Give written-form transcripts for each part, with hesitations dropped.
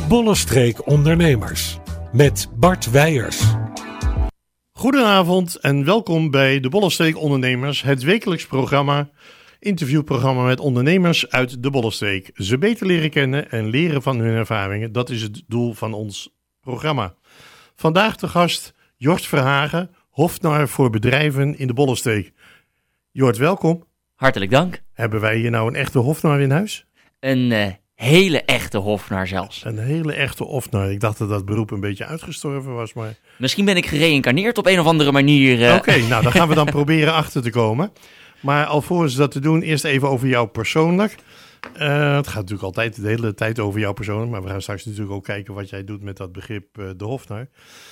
Bollestreek Ondernemers met Bart Weijers. Goedenavond en welkom bij de Bollestreek Ondernemers, het wekelijks interviewprogramma met ondernemers uit de Bollestreek. Ze beter leren kennen en leren van hun ervaringen, dat is het doel van ons programma. Vandaag de gast Jort Verhagen, hofnar voor bedrijven in de Bollestreek. Jort, welkom. Hartelijk dank. Hebben wij hier nou een echte hofnar in huis? Een hele echte hofnar zelfs. Een hele echte hofnar. Ik dacht dat dat beroep een beetje uitgestorven was, maar... Misschien ben ik gereïncarneerd op een of andere manier. Oké, nou dan gaan we dan proberen achter te komen. Maar alvorens dat te doen, eerst even over jou persoonlijk. Het gaat natuurlijk altijd de hele tijd over jou persoonlijk, maar we gaan straks natuurlijk ook kijken wat jij doet met dat begrip de hofnar.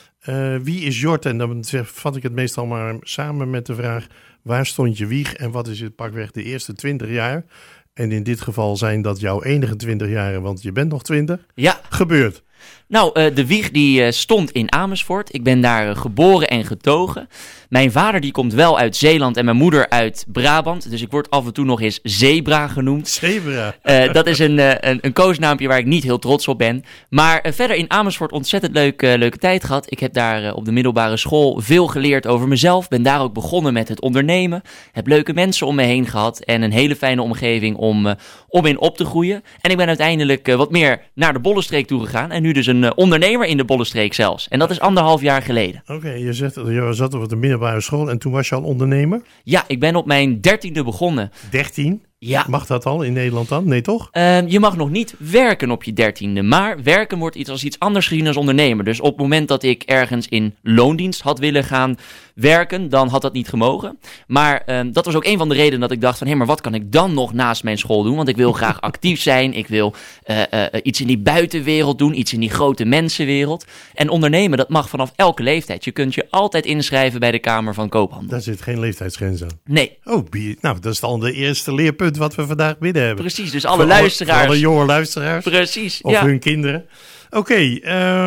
Wie is Jort? En dan vat ik het meestal maar samen met de vraag, waar stond je wieg en wat is het pakweg de eerste 20 jaar? En in dit geval zijn dat jouw enige 20 jaren, want je bent nog 20. Ja. Gebeurd. Nou, de wieg die stond in Amersfoort. Ik ben daar geboren en getogen. Mijn vader die komt wel uit Zeeland en mijn moeder uit Brabant. Dus ik word af en toe nog eens Zebra genoemd. Zebra. Dat is een koosnaampje waar ik niet heel trots op ben. Maar verder in Amersfoort ontzettend leuke tijd gehad. Ik heb daar op de middelbare school veel geleerd over mezelf. Ben daar ook begonnen met het ondernemen. Heb leuke mensen om me heen gehad. En een hele fijne omgeving om in op te groeien. En ik ben uiteindelijk wat meer naar de Bollestreek toe gegaan. En nu dus een ondernemer in de Bollestreek zelfs. En dat is 1,5 jaar geleden. Oké, je zegt je zat op de middelbare school en toen was je al ondernemer? Ja, ik ben op mijn 13e begonnen. 13? Ja. Mag dat al in Nederland dan? Nee, toch? Je mag nog niet werken op je 13e, maar werken wordt als iets anders gezien als ondernemer. Dus op het moment dat ik ergens in loondienst had willen gaan werken, dan had dat niet gemogen. Maar dat was ook een van de redenen dat ik dacht van, maar wat kan ik dan nog naast mijn school doen? Want ik wil graag actief zijn, ik wil iets in die buitenwereld doen, iets in die grote mensenwereld. En ondernemen, dat mag vanaf elke leeftijd. Je kunt je altijd inschrijven bij de Kamer van Koophandel. Daar zit geen leeftijdsgrens aan? Nee. Oh, nou, dat is al de eerste leerpunt wat we vandaag binnen hebben. Precies, dus alle luisteraars. Alle jonge luisteraars. Precies, of hun kinderen. Oké,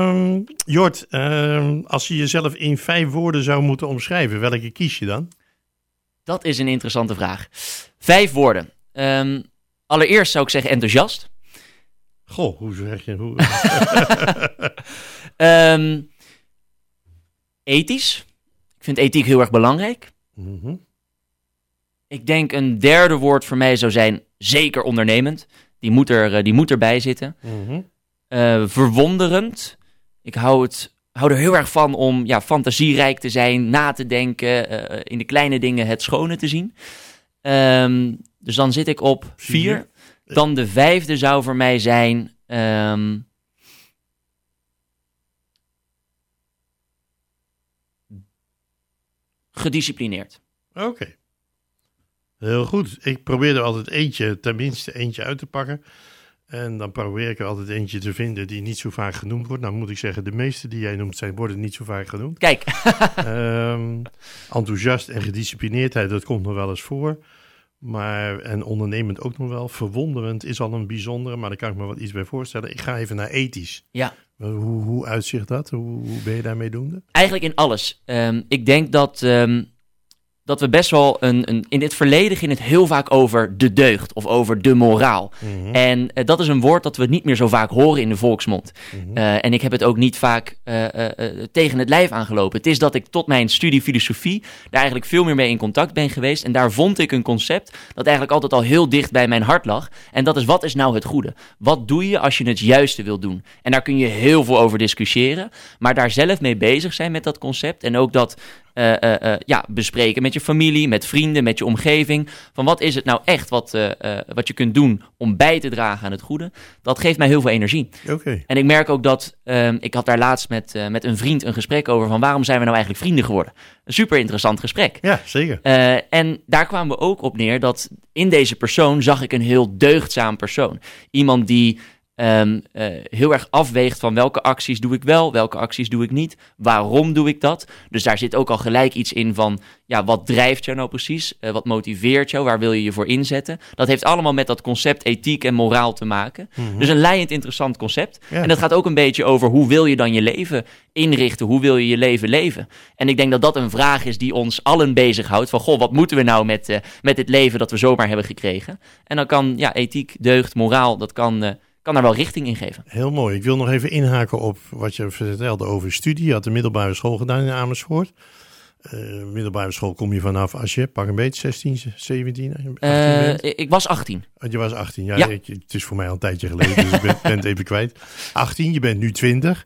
Jort, als je jezelf in 5 woorden zou moeten omschrijven, welke kies je dan? Dat is een interessante vraag. 5 woorden. Allereerst zou ik zeggen enthousiast. Goh, hoe zeg je? Ethisch. Ik vind ethiek heel erg belangrijk. Mm-hmm. Ik denk een derde woord voor mij zou zijn zeker ondernemend. Die moet erbij zitten. Mm-hmm. Verwonderend. Ik hou er heel erg van om fantasierijk te zijn, na te denken, in de kleine dingen het schone te zien. Dus dan zit ik op 4. Dan de 5e zou voor mij zijn... gedisciplineerd. Oké. Heel goed. Ik probeer er altijd tenminste eentje uit te pakken. En dan probeer ik er altijd eentje te vinden die niet zo vaak genoemd wordt. Nou moet ik zeggen, de meeste die jij noemt worden niet zo vaak genoemd. Kijk. Enthousiast en gedisciplineerdheid, dat komt nog wel eens voor. En ondernemend ook nog wel. Verwonderend is al een bijzondere, maar daar kan ik me wel iets bij voorstellen. Ik ga even naar ethisch. Ja. Hoe uitzicht dat? Hoe ben je daarmee doende? Eigenlijk in alles. Ik denk dat we best wel in het verleden ging het heel vaak over de deugd of over de moraal. Mm-hmm. En dat is een woord dat we niet meer zo vaak horen in de volksmond. Mm-hmm. En ik heb het ook niet vaak tegen het lijf aangelopen. Het is dat ik tot mijn studie filosofie daar eigenlijk veel meer mee in contact ben geweest. En daar vond ik een concept dat eigenlijk altijd al heel dicht bij mijn hart lag. En dat is, wat is nou het goede? Wat doe je als je het juiste wil doen? En daar kun je heel veel over discussiëren. Maar daar zelf mee bezig zijn met dat concept. En ook dat bespreken met je familie, met vrienden, met je omgeving. Van wat is het nou echt wat je kunt doen om bij te dragen aan het goede? Dat geeft mij heel veel energie. Okay. En ik merk ook dat, ik had daar laatst met een vriend een gesprek over van waarom zijn we nou eigenlijk vrienden geworden? Een super interessant gesprek. Ja, zeker. En daar kwamen we ook op neer dat in deze persoon zag ik een heel deugdzaam persoon. Iemand die heel erg afweegt van welke acties doe ik wel, welke acties doe ik niet, waarom doe ik dat. Dus daar zit ook al gelijk iets in van, wat drijft jou nou precies, wat motiveert jou, waar wil je je voor inzetten. Dat heeft allemaal met dat concept ethiek en moraal te maken. Mm-hmm. Dus een leiend interessant concept. Ja. En dat gaat ook een beetje over hoe wil je dan je leven inrichten, hoe wil je je leven leven. En ik denk dat dat een vraag is die ons allen bezighoudt, van wat moeten we nou met dit leven dat we zomaar hebben gekregen. En dan kan ethiek, deugd, moraal, dat kan kan daar wel richting in geven. Heel mooi. Ik wil nog even inhaken op wat je vertelde over studie. Je had de middelbare school gedaan in Amersfoort. Middelbare school kom je vanaf als je, pak een beetje, 16, 17, 18 bent? Ik was 18. Je was 18, ja. Ja. Het is voor mij al een tijdje geleden, dus ik ben het even kwijt. 18, je bent nu 20.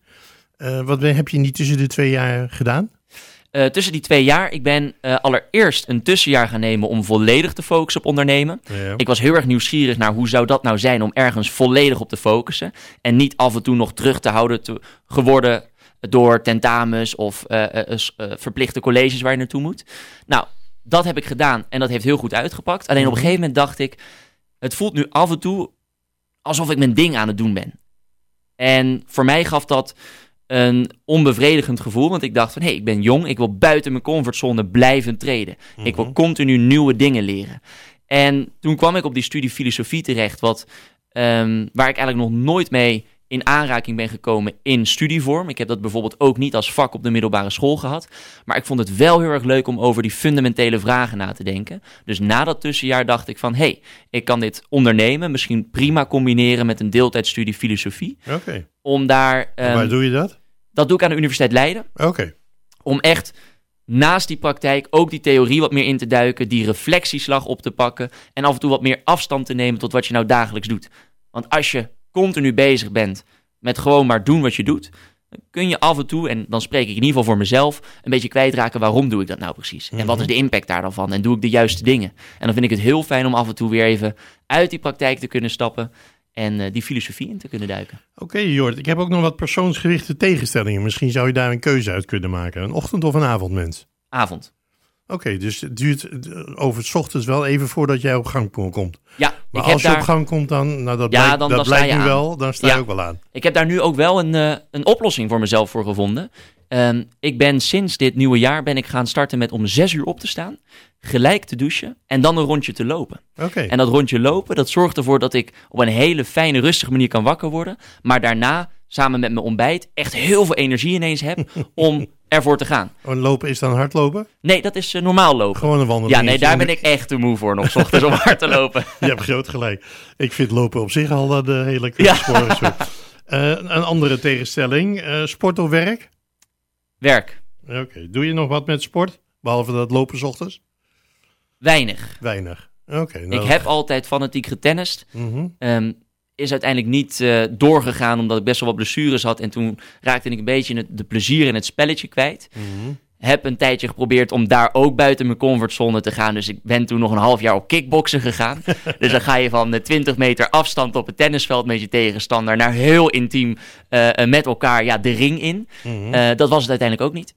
Heb je niet tussen de 2 jaar gedaan? Tussen die 2 jaar, ik ben allereerst een tussenjaar gaan nemen om volledig te focussen op ondernemen. Ja. Ik was heel erg nieuwsgierig naar hoe zou dat nou zijn om ergens volledig op te focussen. En niet af en toe nog terug te houden geworden door tentamens of verplichte colleges waar je naartoe moet. Nou, dat heb ik gedaan en dat heeft heel goed uitgepakt. Alleen op een gegeven moment dacht ik, het voelt nu af en toe alsof ik mijn ding aan het doen ben. En voor mij gaf dat een onbevredigend gevoel, want ik dacht van, ik ben jong, ik wil buiten mijn comfortzone blijven treden. Ik wil continu nieuwe dingen leren. En toen kwam ik op die studie filosofie terecht, waar ik eigenlijk nog nooit mee in aanraking ben gekomen in studievorm. Ik heb dat bijvoorbeeld ook niet als vak op de middelbare school gehad. Maar ik vond het wel heel erg leuk om over die fundamentele vragen na te denken. Dus na dat tussenjaar dacht ik van, ik kan dit ondernemen, misschien prima combineren met een deeltijdstudie filosofie. Oké. Om daar... Waar doe je dat? Dat doe ik aan de Universiteit Leiden. Oké. Om echt naast die praktijk ook die theorie wat meer in te duiken, die reflectieslag op te pakken en af en toe wat meer afstand te nemen tot wat je nou dagelijks doet. Want als je continu bezig bent met gewoon maar doen wat je doet, dan kun je af en toe, en dan spreek ik in ieder geval voor mezelf, een beetje kwijtraken waarom doe ik dat nou precies? En wat is de impact daar dan van? En doe ik de juiste dingen? En dan vind ik het heel fijn om af en toe weer even uit die praktijk te kunnen stappen en die filosofie in te kunnen duiken. Oké, Jort, ik heb ook nog wat persoonsgerichte tegenstellingen. Misschien zou je daar een keuze uit kunnen maken. Een ochtend- of een avondmens? Avond. Oké, dus het duurt over 's ochtends wel even voordat jij op gang komt. Ja, maar als je op gang komt, dan blijkt nu wel, dan sta je ook wel aan. Ik heb daar nu ook wel een oplossing voor mezelf voor gevonden. Ik ben sinds dit nieuwe jaar gaan starten met om 6 uur op te staan, gelijk te douchen en dan een rondje te lopen. Okay. En dat rondje lopen, dat zorgt ervoor dat ik op een hele fijne, rustige manier kan wakker worden, maar daarna, samen met mijn ontbijt, echt heel veel energie ineens heb om ervoor te gaan. En lopen is dan hardlopen? Nee, dat is normaal lopen. Gewoon een wandeling. Ja, nee, daar ben ik echt te moe voor nog, 's ochtends om hard te lopen. Je hebt groot gelijk. Ik vind lopen op zich al de hele sport. Ja. Een andere tegenstelling, sport of werk? Werk. Oké. Doe je nog wat met sport? Behalve dat lopen 's ochtends? Weinig. Oké. Ik heb altijd fanatiek getennist. Is uiteindelijk niet doorgegaan omdat ik best wel wat blessures had. En toen raakte ik een beetje de plezier in het spelletje kwijt. Heb een tijdje geprobeerd om daar ook buiten mijn comfortzone te gaan. Dus ik ben toen nog een half jaar op kickboksen gegaan. Dus dan ga je van 20 meter afstand op het tennisveld met je tegenstander naar heel intiem met elkaar de ring in. Dat was het uiteindelijk ook niet.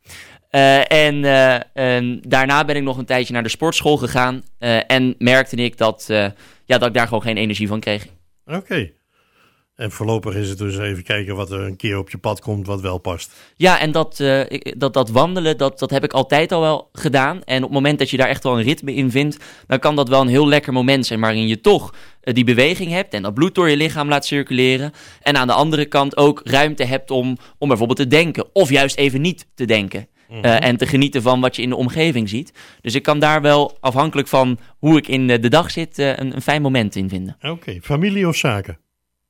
En daarna ben ik nog een tijdje naar de sportschool gegaan. En merkte ik dat ik daar gewoon geen energie van kreeg. Oké. En voorlopig is het dus even kijken wat er een keer op je pad komt wat wel past. Ja, en dat wandelen, dat heb ik altijd al wel gedaan. En op het moment dat je daar echt wel een ritme in vindt, dan kan dat wel een heel lekker moment zijn waarin je toch die beweging hebt en dat bloed door je lichaam laat circuleren. En aan de andere kant ook ruimte hebt om bijvoorbeeld te denken of juist even niet te denken. En te genieten van wat je in de omgeving ziet. Dus ik kan daar wel, afhankelijk van hoe ik in de dag zit, een fijn moment in vinden. Oké. Familie of zaken?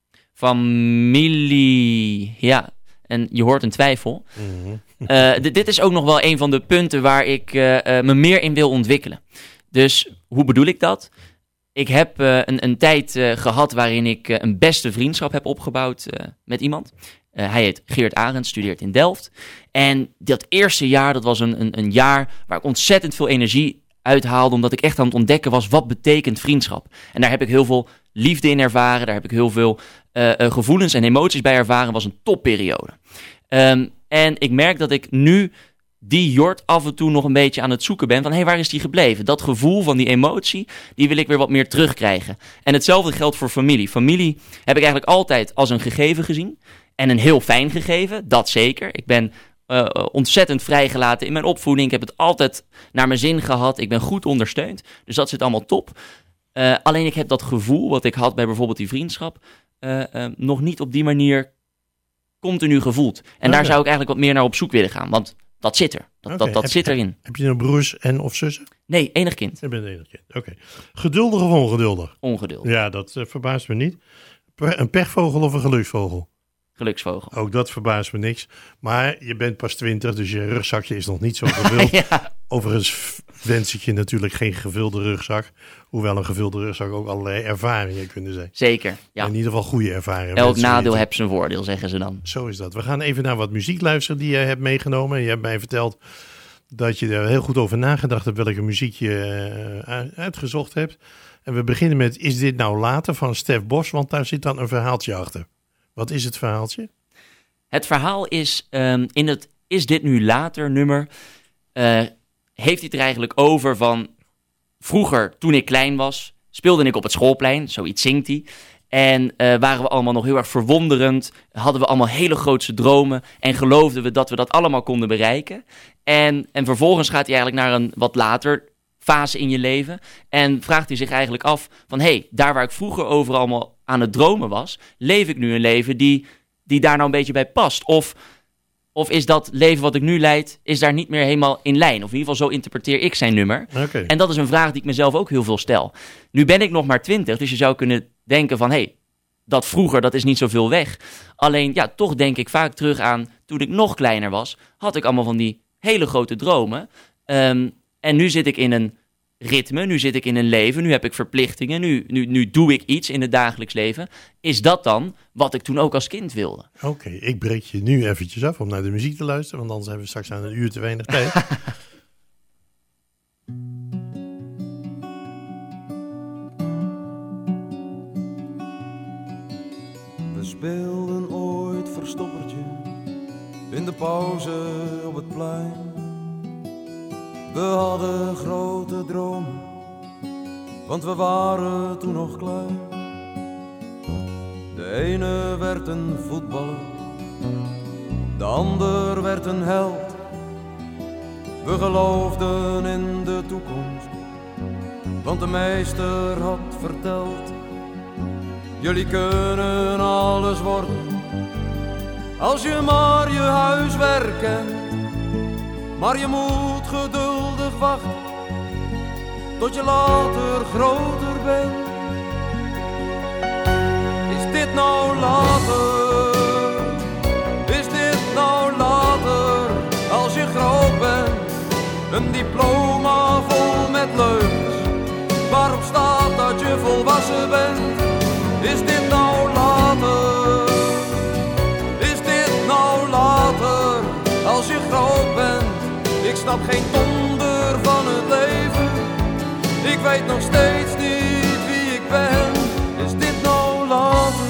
Familie, ja. En je hoort een twijfel. Dit is ook nog wel een van de punten waar ik me meer in wil ontwikkelen. Dus hoe bedoel ik dat? Ik heb een tijd gehad waarin ik een beste vriendschap heb opgebouwd met iemand. Hij heet Geert Arends, studeert in Delft. En dat eerste jaar, dat was een jaar waar ik ontzettend veel energie uithaalde, omdat ik echt aan het ontdekken was, wat betekent vriendschap? En daar heb ik heel veel liefde in ervaren, daar heb ik heel veel gevoelens en emoties bij ervaren. Was een topperiode. En ik merk dat ik nu die Jort af en toe nog een beetje aan het zoeken ben van, waar is die gebleven? Dat gevoel van die emotie, die wil ik weer wat meer terugkrijgen. En hetzelfde geldt voor familie. Familie heb ik eigenlijk altijd als een gegeven gezien. En een heel fijn gegeven, dat zeker. Ik ben ontzettend vrijgelaten in mijn opvoeding. Ik heb het altijd naar mijn zin gehad. Ik ben goed ondersteund. Dus dat zit allemaal top. Alleen ik heb dat gevoel wat ik had bij bijvoorbeeld die vriendschap nog niet op die manier continu gevoeld. En daar zou ik eigenlijk wat meer naar op zoek willen gaan. Want dat zit er. Dat zit erin. Heb je nog broers en of zussen? Nee, enig kind. Je bent enig kind. Oké. Geduldig of ongeduldig? Ongeduldig. Ja, dat verbaast me niet. Een pechvogel of een geluksvogel? Geluksvogel. Ook dat verbaast me niks. Maar je bent pas 20, dus je rugzakje is nog niet zo gevuld. Ja. Overigens wens ik je natuurlijk geen gevulde rugzak. Hoewel een gevulde rugzak ook allerlei ervaringen kunnen zijn. Zeker, ja. In ieder geval goede ervaringen. Elk wensen we je nadeel toe. heeft zijn voordeel, zeggen ze dan. Zo is dat. We gaan even naar wat muziek luisteren die je hebt meegenomen. Je hebt mij verteld dat je er heel goed over nagedacht hebt welke muziek je uitgezocht hebt. En we beginnen met Is dit nou later van Stef Bos, want daar zit dan een verhaaltje achter. Wat is het verhaaltje? Het verhaal is, in het Is dit nu later nummer, heeft hij het er eigenlijk over van... Vroeger, toen ik klein was, speelde ik op het schoolplein, zoiets zingt hij. En waren we allemaal nog heel erg verwonderend, hadden we allemaal hele grootse dromen en geloofden we dat allemaal konden bereiken. En vervolgens gaat hij eigenlijk naar een wat later fase in je leven en vraagt hij zich eigenlijk af van hey, daar waar ik vroeger over allemaal aan het dromen was, leef ik nu een leven die daar nou een beetje bij past? Of is dat leven wat ik nu leid, is daar niet meer helemaal in lijn? Of in ieder geval zo interpreteer ik zijn nummer. Okay. En dat is een vraag die ik mezelf ook heel veel stel. Nu ben ik nog maar 20, dus je zou kunnen denken van... hey, dat vroeger, dat is niet zoveel weg. Alleen, ja, toch denk ik vaak terug aan... toen ik nog kleiner was, had ik allemaal van die hele grote dromen. En nu zit ik in een ritme, nu zit ik in een leven, nu heb ik verplichtingen... nu doe ik iets in het dagelijks leven. Is dat dan wat ik toen ook als kind wilde? Oké, ik breek je nu eventjes af om naar de muziek te luisteren... want anders hebben we straks aan een uur te weinig tijd. We speelden ooit verstoppertje in de pauze op het plein. We hadden grote dromen, want we waren toen nog klein. De ene werd een voetballer, de ander werd een held. We geloofden in de toekomst, want de meester had verteld: jullie kunnen alles worden, als je maar je huiswerk kent. Maar je moet geduldig wachten, tot je later groter bent. Is dit nou later? Is dit nou later? Als je groot bent, een diploma vol met leugens, waarop staat dat je volwassen bent. Is dit nou later? Is dit nou later? Als je groot bent, ik snap geen donder van het leven. Ik weet nog steeds niet wie ik ben. Is dit nou later?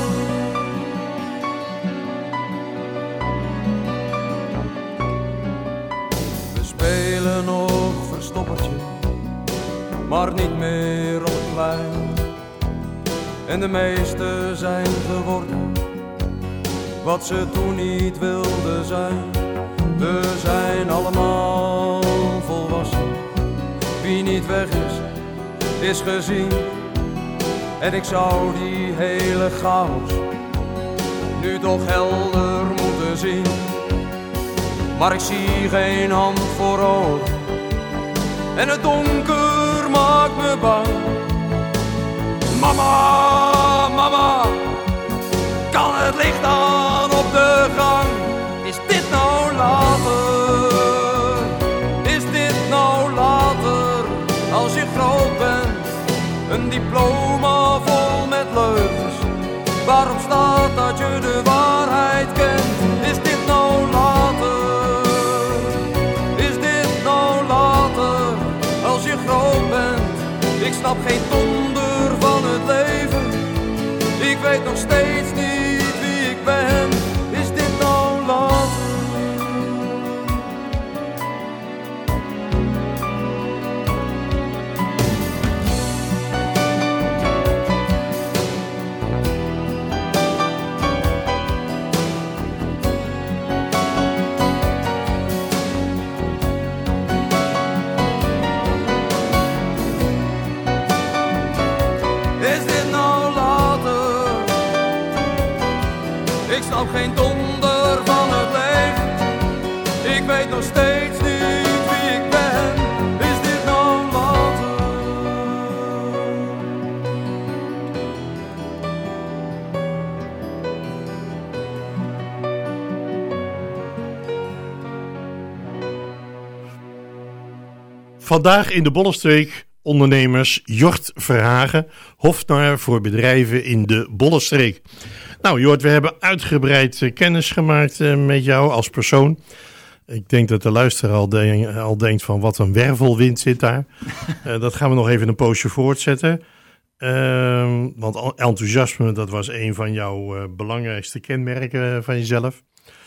We spelen nog verstoppertje, maar niet meer op het plein. En de meesten zijn geworden wat ze toen niet wilden zijn. We zijn allemaal volwassen. Wie niet weg is, is gezien. En ik zou die hele chaos nu toch helder moeten zien. Maar ik zie geen hand voor ogen en het donker maakt me bang. Mama, mama, kan het licht aan op de gang? Is dit nou later? Is dit nou later? Als je groot bent, een diploma vol met leugens, waarop staat dat je de waarheid kent. Is dit nou later? Is dit nou later? Als je groot bent, ik snap geen donder van het leven. Ik weet nog steeds niet wie ik ben. Is dit nou later? Ik snap geen donder van het leven. Ik weet nog steeds niet wie ik ben. Is dit nou later? Vandaag in de Bollenstreek ondernemers Jort Verhagen, hofnar voor bedrijven in de Bollenstreek. Nou Jort, we hebben uitgebreid kennis gemaakt met jou als persoon. Ik denk dat de luisteraar al denkt van wat een wervelwind zit daar. Dat gaan we nog even een poosje voortzetten. Want enthousiasme, dat was een van jouw belangrijkste kenmerken van jezelf.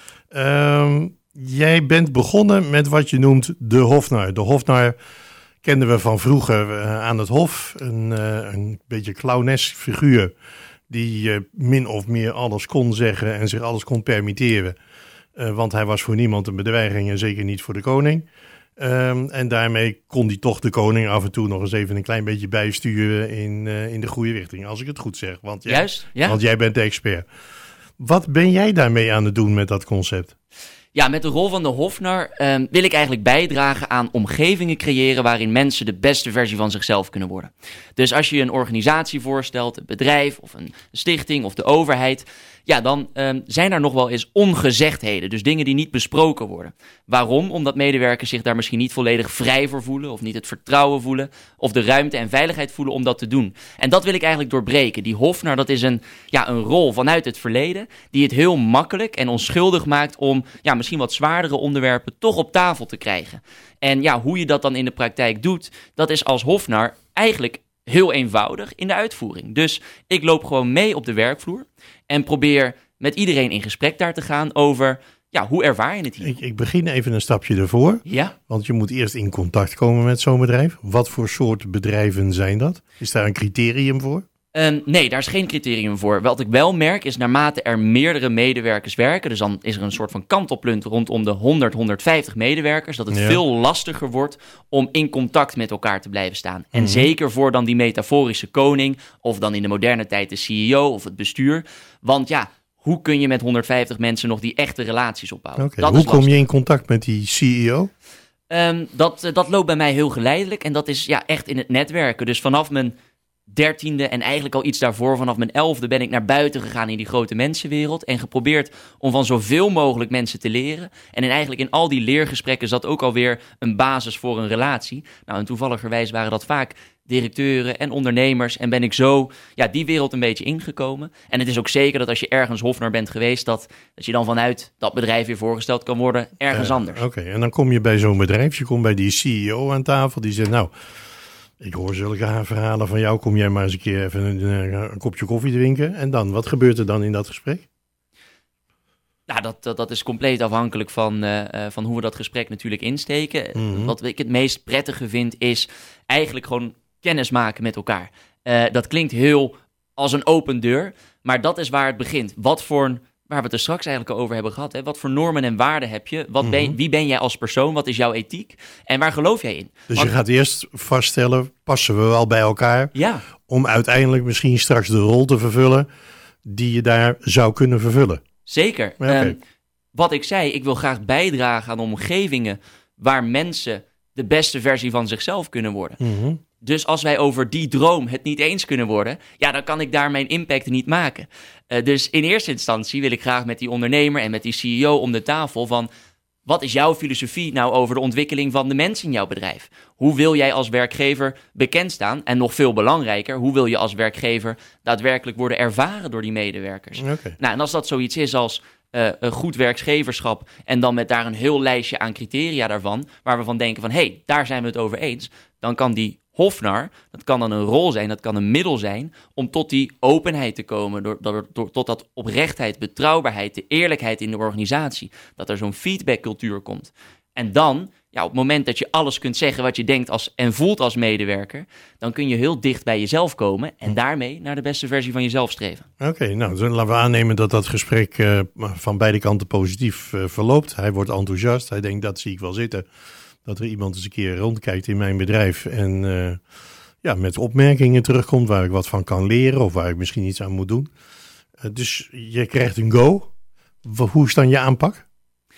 Jij bent begonnen met wat je noemt de hofnar. De hofnar kenden we van vroeger aan het hof. Een beetje clownesk figuur die min of meer alles kon zeggen en zich alles kon permitteren. Want hij was voor niemand een bedreiging en zeker niet voor de koning. En daarmee kon hij toch de koning af en toe nog eens even een klein beetje bijsturen in de goede richting. Als ik het goed zeg. Want jij bent de expert. Wat ben jij daarmee aan het doen met dat concept? Ja, met de rol van de hofnar wil ik eigenlijk bijdragen aan omgevingen creëren waarin mensen de beste versie van zichzelf kunnen worden. Dus als je een organisatie voorstelt, een bedrijf of een stichting of de overheid, ja, dan zijn er nog wel eens ongezegdheden. Dus dingen die niet besproken worden. Waarom? Omdat medewerkers zich daar misschien niet volledig vrij voor voelen of niet het vertrouwen voelen of de ruimte en veiligheid voelen om dat te doen. En dat wil ik eigenlijk doorbreken. Die hofnar, dat is een rol vanuit het verleden die het heel makkelijk en onschuldig maakt om misschien wat zwaardere onderwerpen toch op tafel te krijgen. En hoe je dat dan in de praktijk doet, dat is als hofnar eigenlijk heel eenvoudig in de uitvoering. Dus ik loop gewoon mee op de werkvloer en probeer met iedereen in gesprek daar te gaan over hoe ervaar je het hier? Ik begin even een stapje ervoor. Ja. Want je moet eerst in contact komen met zo'n bedrijf. Wat voor soort bedrijven zijn dat? Is daar een criterium voor? Nee, daar is geen criterium voor. Wat ik wel merk is naarmate er meerdere medewerkers werken, dus dan is er een soort van kantelpunt rondom de 150 medewerkers, dat het veel lastiger wordt om in contact met elkaar te blijven staan. En zeker voor dan die metaforische koning, of dan in de moderne tijd de CEO of het bestuur. Want hoe kun je met 150 mensen nog die echte relaties opbouwen? Okay. Hoe kom je in contact met die CEO? Dat loopt bij mij heel geleidelijk en dat is echt in het netwerken. Dus vanaf mijn 13e en eigenlijk al iets daarvoor, vanaf mijn 11e ben ik naar buiten gegaan in die grote mensenwereld en geprobeerd om van zoveel mogelijk mensen te leren. En eigenlijk in al die leergesprekken zat ook alweer een basis voor een relatie. Nou, en toevalligerwijs waren dat vaak directeuren en ondernemers en ben ik zo die wereld een beetje ingekomen. En het is ook zeker dat als je ergens hofnar bent geweest, dat je dan vanuit dat bedrijf weer voorgesteld kan worden ergens anders. Oké, en dan kom je bij zo'n bedrijf, je komt bij die CEO aan tafel, die zegt ik hoor zulke verhalen van jou, kom jij maar eens een keer even een kopje koffie drinken. En dan, wat gebeurt er dan in dat gesprek? Nou, dat is compleet afhankelijk van hoe we dat gesprek natuurlijk insteken. Wat ik het meest prettige vind, is eigenlijk gewoon kennis maken met elkaar. Dat klinkt heel als een open deur, maar dat is waar het begint. Waar we het er straks eigenlijk al over hebben gehad. Hè? Wat voor normen en waarden heb je? Wie ben jij als persoon? Wat is jouw ethiek? En waar geloof jij in? Dus je gaat eerst vaststellen, passen we wel bij elkaar? Ja. Om uiteindelijk misschien straks de rol te vervullen die je daar zou kunnen vervullen. Zeker. Okay. Wat ik zei, ik wil graag bijdragen aan omgevingen waar mensen de beste versie van zichzelf kunnen worden. Dus als wij over die droom het niet eens kunnen worden, dan kan ik daar mijn impact niet maken. Dus in eerste instantie wil ik graag met die ondernemer en met die CEO om de tafel van, wat is jouw filosofie nou over de ontwikkeling van de mensen in jouw bedrijf? Hoe wil jij als werkgever bekend staan? En nog veel belangrijker, hoe wil je als werkgever daadwerkelijk worden ervaren door die medewerkers? Okay. Nou, en als dat zoiets is als een goed werkgeverschap en dan met daar een heel lijstje aan criteria daarvan, waar we van denken van, daar zijn we het over eens, dan kan die hofnar, dat kan dan een rol zijn, dat kan een middel zijn om tot die openheid te komen, tot dat oprechtheid, betrouwbaarheid, de eerlijkheid in de organisatie, dat er zo'n feedbackcultuur komt. En dan, op het moment dat je alles kunt zeggen wat je denkt en voelt als medewerker, dan kun je heel dicht bij jezelf komen en daarmee naar de beste versie van jezelf streven. Oké, nou, dan laten we aannemen dat gesprek van beide kanten positief verloopt. Hij wordt enthousiast, hij denkt, dat zie ik wel zitten. Dat er iemand eens een keer rondkijkt in mijn bedrijf en met opmerkingen terugkomt waar ik wat van kan leren of waar ik misschien iets aan moet doen. Dus je krijgt een go. Hoe is dan je aanpak?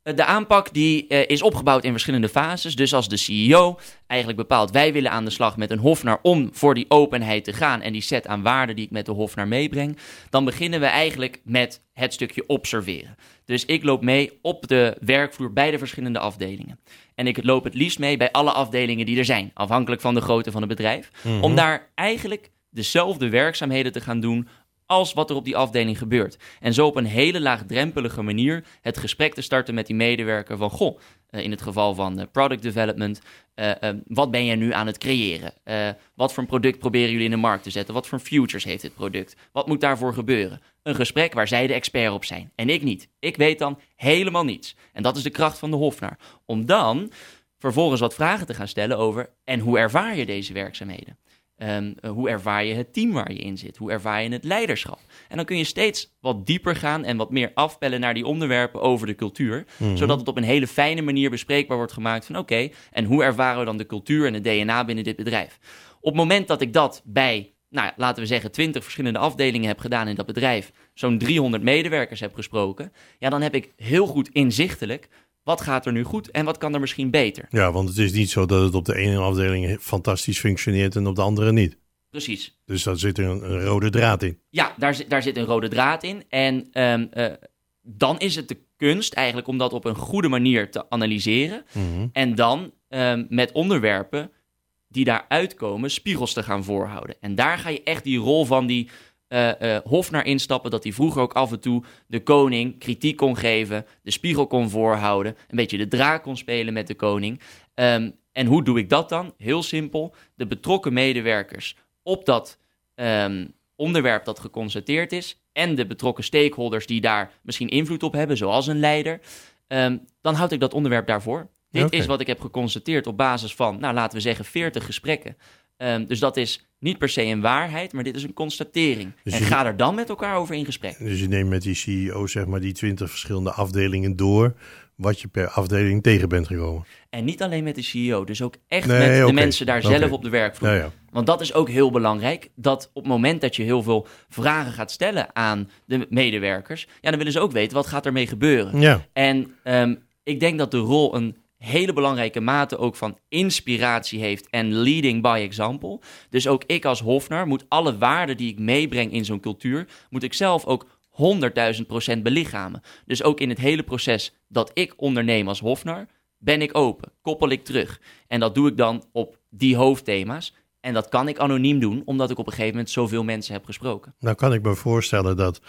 De aanpak die is opgebouwd in verschillende fases. Dus als de CEO eigenlijk bepaalt, wij willen aan de slag met een Hofnar om voor die openheid te gaan en die set aan waarden die ik met de Hofnar meebreng, dan beginnen we eigenlijk met het stukje observeren. Dus ik loop mee op de werkvloer bij de verschillende afdelingen. En ik loop het liefst mee bij alle afdelingen die er zijn, afhankelijk van de grootte van het bedrijf, om daar eigenlijk dezelfde werkzaamheden te gaan doen als wat er op die afdeling gebeurt. En zo op een hele laagdrempelige manier het gesprek te starten met die medewerker van, in het geval van product development, wat ben jij nu aan het creëren? Wat voor een product proberen jullie in de markt te zetten? Wat voor futures heeft dit product? Wat moet daarvoor gebeuren? Een gesprek waar zij de expert op zijn en ik niet. Ik weet dan helemaal niets. En dat is de kracht van de Hofnar. Om dan vervolgens wat vragen te gaan stellen over, en hoe ervaar je deze werkzaamheden? Hoe ervaar je het team waar je in zit? Hoe ervaar je het leiderschap? En dan kun je steeds wat dieper gaan en wat meer afpellen naar die onderwerpen over de cultuur. Zodat het op een hele fijne manier bespreekbaar wordt gemaakt van oké, en hoe ervaren we dan de cultuur en het DNA binnen dit bedrijf? Op het moment dat ik dat bij, laten we zeggen 20 verschillende afdelingen heb gedaan in dat bedrijf, zo'n 300 medewerkers heb gesproken, ja, dan heb ik heel goed inzichtelijk, wat gaat er nu goed en wat kan er misschien beter? Ja, want het is niet zo dat het op de ene afdeling fantastisch functioneert en op de andere niet. Precies. Dus daar zit een rode draad in. Ja, daar zit een rode draad in. En dan is het de kunst eigenlijk om dat op een goede manier te analyseren. En dan met onderwerpen die daaruit komen, spiegels te gaan voorhouden. En daar ga je echt die rol van die Hofnar instappen, dat hij vroeger ook af en toe de koning kritiek kon geven, de spiegel kon voorhouden, een beetje de draak kon spelen met de koning. En hoe doe ik dat dan? Heel simpel, de betrokken medewerkers op dat onderwerp dat geconstateerd is en de betrokken stakeholders die daar misschien invloed op hebben, zoals een leider, dan houd ik dat onderwerp daarvoor. Dit is wat ik heb geconstateerd op basis van, laten we zeggen 40 gesprekken. Dus dat is niet per se een waarheid, maar dit is een constatering. Dus en ga er dan met elkaar over in gesprek. Dus je neemt met die CEO zeg maar die 20 verschillende afdelingen door, wat je per afdeling tegen bent gekomen. En niet alleen met de CEO, dus ook echt met de mensen daar zelf op de werkvloer. Ja. Want dat is ook heel belangrijk, dat op het moment dat je heel veel vragen gaat stellen aan de medewerkers, ja, dan willen ze ook weten, wat gaat ermee gebeuren? Ja. En ik denk dat de rol een hele belangrijke mate ook van inspiratie heeft en leading by example. Dus ook ik als Hofnar moet alle waarden die ik meebreng in zo'n cultuur, moet ik zelf ook 100.000% belichamen. Dus ook in het hele proces dat ik onderneem als Hofnar, ben ik open, koppel ik terug. En dat doe ik dan op die hoofdthema's. En dat kan ik anoniem doen, omdat ik op een gegeven moment zoveel mensen heb gesproken. Nou kan ik me voorstellen dat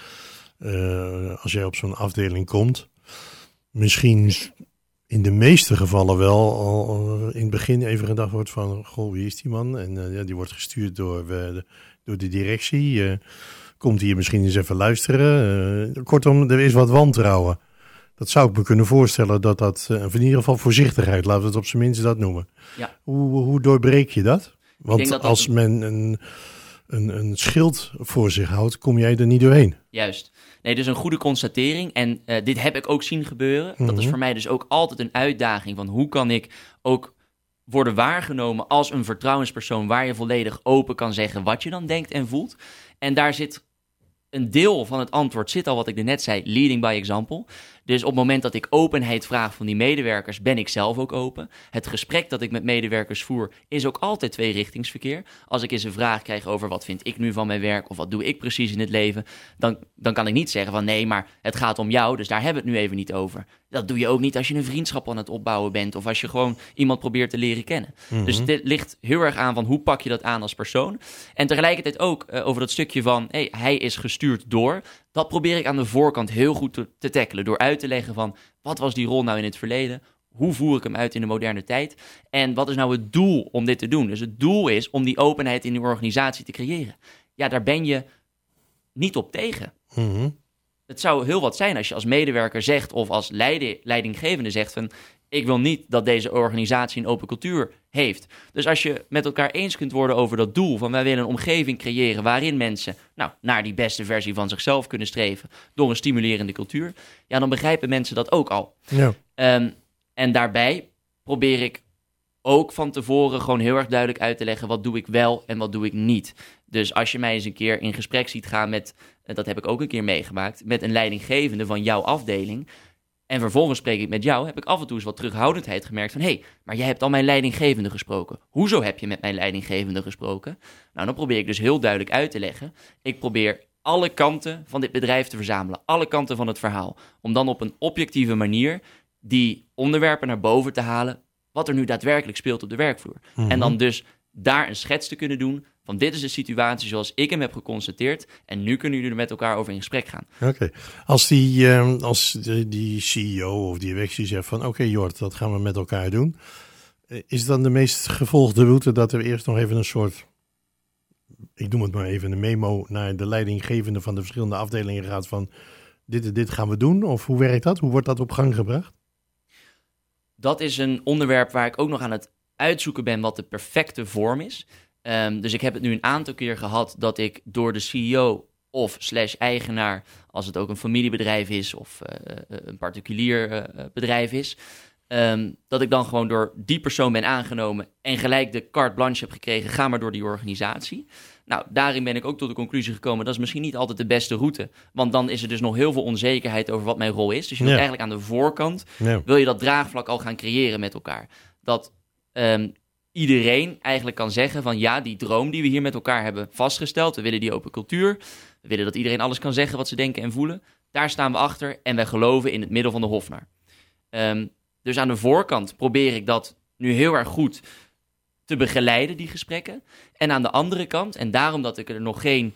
als jij op zo'n afdeling komt, misschien in de meeste gevallen wel al in het begin even gedacht wordt van, goh, wie is die man? En die wordt gestuurd door de directie. Komt hier misschien eens even luisteren? Kortom, er is wat wantrouwen. Dat zou ik me kunnen voorstellen dat in ieder geval voorzichtigheid, laten we het op zijn minst dat noemen. Ja. Hoe doorbreek je dat? Want als men een schild voor zich houdt, kom jij er niet doorheen. Juist. Nee, dus een goede constatering. En dit heb ik ook zien gebeuren. Dat is voor mij dus ook altijd een uitdaging van hoe kan ik ook worden waargenomen als een vertrouwenspersoon waar je volledig open kan zeggen wat je dan denkt en voelt. En daar zit een deel van het antwoord zit al wat ik er net zei, leading by example. Dus op het moment dat ik openheid vraag van die medewerkers, ben ik zelf ook open. Het gesprek dat ik met medewerkers voer is ook altijd tweerichtingsverkeer. Als ik eens een vraag krijg over wat vind ik nu van mijn werk of wat doe ik precies in het leven, dan kan ik niet zeggen van nee, maar het gaat om jou, dus daar hebben we het nu even niet over. Dat doe je ook niet als je een vriendschap aan het opbouwen bent of als je gewoon iemand probeert te leren kennen. Dus dit ligt heel erg aan van hoe pak je dat aan als persoon. En tegelijkertijd ook over dat stukje van hij is gestuurd door. Dat probeer ik aan de voorkant heel goed te tackelen. Door uit te leggen van wat was die rol nou in het verleden? Hoe voer ik hem uit in de moderne tijd? En wat is nou het doel om dit te doen? Dus het doel is om die openheid in die organisatie te creëren. Ja, daar ben je niet op tegen. Het zou heel wat zijn als je als medewerker zegt of als leidinggevende zegt van ik wil niet dat deze organisatie een open cultuur heeft. Dus als je met elkaar eens kunt worden over dat doel van wij willen een omgeving creëren waarin mensen naar die beste versie van zichzelf kunnen streven door een stimulerende cultuur, ja, dan begrijpen mensen dat ook al. Ja. En daarbij probeer ik ook van tevoren gewoon heel erg duidelijk uit te leggen wat doe ik wel en wat doe ik niet. Dus als je mij eens een keer in gesprek ziet gaan met, dat heb ik ook een keer meegemaakt, met een leidinggevende van jouw afdeling, En vervolgens spreek ik met jou, heb ik af en toe eens wat terughoudendheid gemerkt van... hé, maar jij hebt al mijn leidinggevende gesproken. Hoezo heb je met mijn leidinggevende gesproken? Nou, dan probeer ik dus heel duidelijk uit te leggen. Ik probeer alle kanten van dit bedrijf te verzamelen. Alle kanten van het verhaal. Om dan op een objectieve manier die onderwerpen naar boven te halen... wat er nu daadwerkelijk speelt op de werkvloer. Mm-hmm. En dan dus daar een schets te kunnen doen... van dit is de situatie zoals ik hem heb geconstateerd... en nu kunnen jullie er met elkaar over in gesprek gaan. Oké. Als die CEO of directie zegt van... oké, Jort, dat gaan we met elkaar doen... is dan de meest gevolgde route dat er eerst nog even een soort... ik noem het maar even een memo... naar de leidinggevende van de verschillende afdelingen gaat van... dit gaan we doen? Of hoe werkt dat? Hoe wordt dat op gang gebracht? Dat is een onderwerp waar ik ook nog aan het uitzoeken ben... wat de perfecte vorm is... Dus ik heb het nu een aantal keer gehad dat ik door de CEO of /eigenaar, als het ook een familiebedrijf is of een particulier bedrijf is, dat ik dan gewoon door die persoon ben aangenomen en gelijk de carte blanche heb gekregen, ga maar door die organisatie. Nou, daarin ben ik ook tot de conclusie gekomen, dat is misschien niet altijd de beste route, want dan is er dus nog heel veel onzekerheid over wat mijn rol is. Dus je wilt eigenlijk aan de voorkant, wil je dat draagvlak al gaan creëren met elkaar. Dat iedereen eigenlijk kan zeggen van ja, die droom die we hier met elkaar hebben vastgesteld, we willen die open cultuur, we willen dat iedereen alles kan zeggen wat ze denken en voelen, daar staan we achter en wij geloven in het middel van de Hofnar. Dus aan de voorkant probeer ik dat nu heel erg goed te begeleiden, die gesprekken. En aan de andere kant, en daarom dat ik er nog geen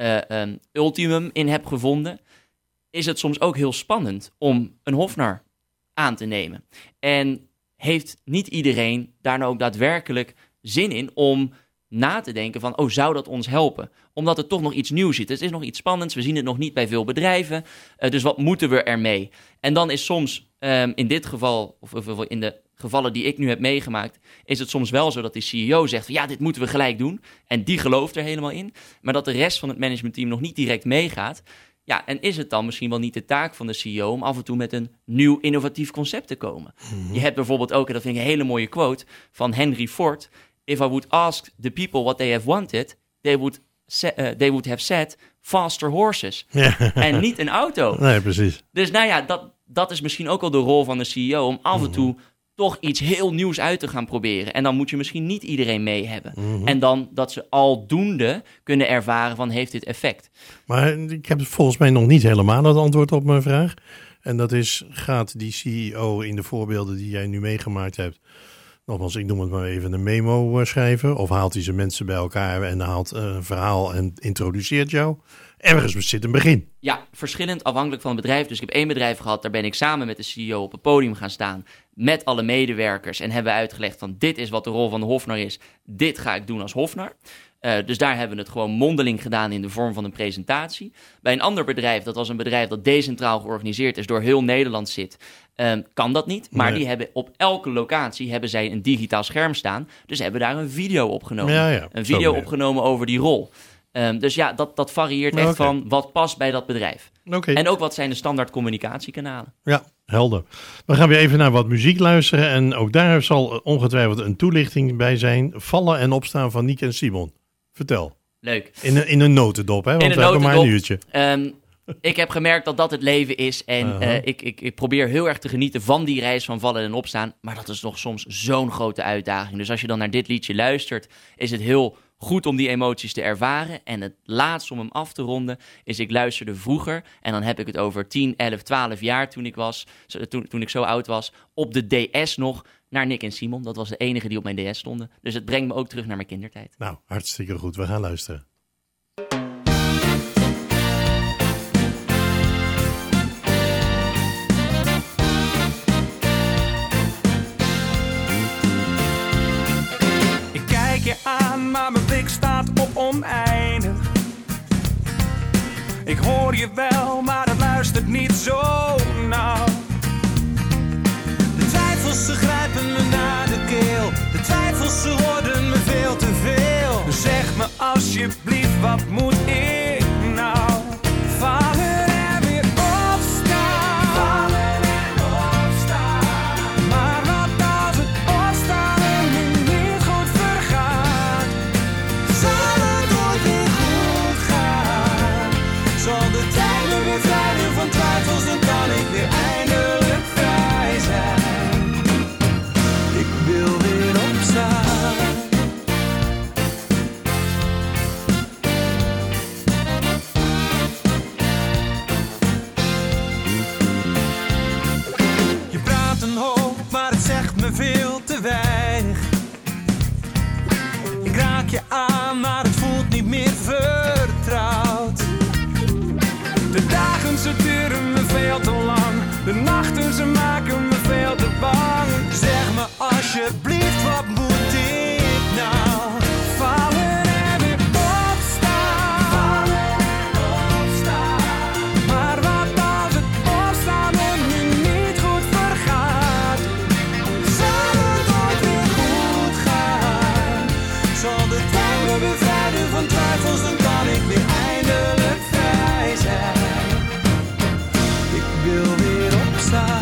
ultimum in heb gevonden, is het soms ook heel spannend om een Hofnar aan te nemen. En heeft niet iedereen daar nou ook daadwerkelijk zin in om na te denken van, oh, zou dat ons helpen? Omdat het toch nog iets nieuws is. Het is nog iets spannends, we zien het nog niet bij veel bedrijven. Dus wat moeten we ermee? En dan is soms in dit geval, of in de gevallen die ik nu heb meegemaakt, is het soms wel zo dat die CEO zegt van, ja, dit moeten we gelijk doen. En die gelooft er helemaal in. Maar dat de rest van het managementteam nog niet direct meegaat. Ja, en is het dan misschien wel niet de taak van de CEO om af en toe met een nieuw innovatief concept te komen? Mm-hmm. Je hebt bijvoorbeeld ook, en dat vind ik een hele mooie quote, van Henry Ford. If I would ask the people what they have wanted, they would have said faster horses. Ja. En niet een auto. Nee, precies. Dus nou ja, dat is misschien ook wel de rol van de CEO om af en toe toch iets heel nieuws uit te gaan proberen. En dan moet je misschien niet iedereen mee hebben. Mm-hmm. En dan dat ze aldoende kunnen ervaren van, heeft dit effect? Maar ik heb volgens mij nog niet helemaal het antwoord op mijn vraag. En dat is, gaat die CEO in de voorbeelden die jij nu meegemaakt hebt, nogmaals, ik noem het maar even, een memo schrijven? Of haalt hij zijn mensen bij elkaar en haalt een verhaal en introduceert jou? Ergens zit een begin. Ja, verschillend afhankelijk van het bedrijf. Dus ik heb 1 bedrijf gehad, daar ben ik samen met de CEO op het podium gaan staan, met alle medewerkers, en hebben we uitgelegd van, dit is wat de rol van de Hofnar is, dit ga ik doen als Hofnar. Dus daar hebben we het gewoon mondeling gedaan in de vorm van een presentatie. Bij een ander bedrijf, dat was een bedrijf dat decentraal georganiseerd is, door heel Nederland zit, kan dat niet. Maar die hebben op elke locatie hebben zij een digitaal scherm staan. Dus hebben daar een video opgenomen. Ja, een video opgenomen over die rol. Dus ja, dat varieert echt van wat past bij dat bedrijf. En ook wat zijn de standaard communicatiekanalen. Ja, helder. Dan gaan we even naar wat muziek luisteren. En ook daar zal ongetwijfeld een toelichting bij zijn. Vallen en opstaan van Nick en Simon. Vertel. Leuk. In een notendop, hè? Want we hebben maar een uurtje. Ik heb gemerkt dat dat het leven is. En ik probeer heel erg te genieten van die reis van vallen en opstaan. Maar dat is nog soms zo'n grote uitdaging. Dus als je dan naar dit liedje luistert, is het heel goed om die emoties te ervaren. En het laatste om hem af te ronden is, ik luisterde vroeger, en dan heb ik het over 10, 11, 12 jaar toen ik zo oud was, op de DS nog naar Nick en Simon. Dat was de enige die op mijn DS stonden. Dus het brengt me ook terug naar mijn kindertijd. Nou, hartstikke goed. We gaan luisteren. Ik kijk je aan, maar mijn blik staat op oneindig. Ik hoor je wel, maar het luistert niet zo nauw. De twijfels, ze grijpen me naar de keel. De twijfels, ze worden me veel te veel. Zeg me alsjeblieft, wat moet ik nou? Vallen en weer opstaan. Vallen en opstaan. Maar wat als het opstaan en me niet goed vergaat? Zal het ooit weer goed gaan? Zal de tijd me weer vrijden van twijfels, dan kan ik weer eindelijk alsjeblieft, wat moet ik nou? Vallen en weer opstaan. Vallen en opstaan. Maar wat als het opstaan me nu niet goed vergaat? Zal het ooit weer goed gaan? Zal de tijd me bevrijden van twijfels, dan kan ik weer eindelijk vrij zijn. Ik wil weer opstaan.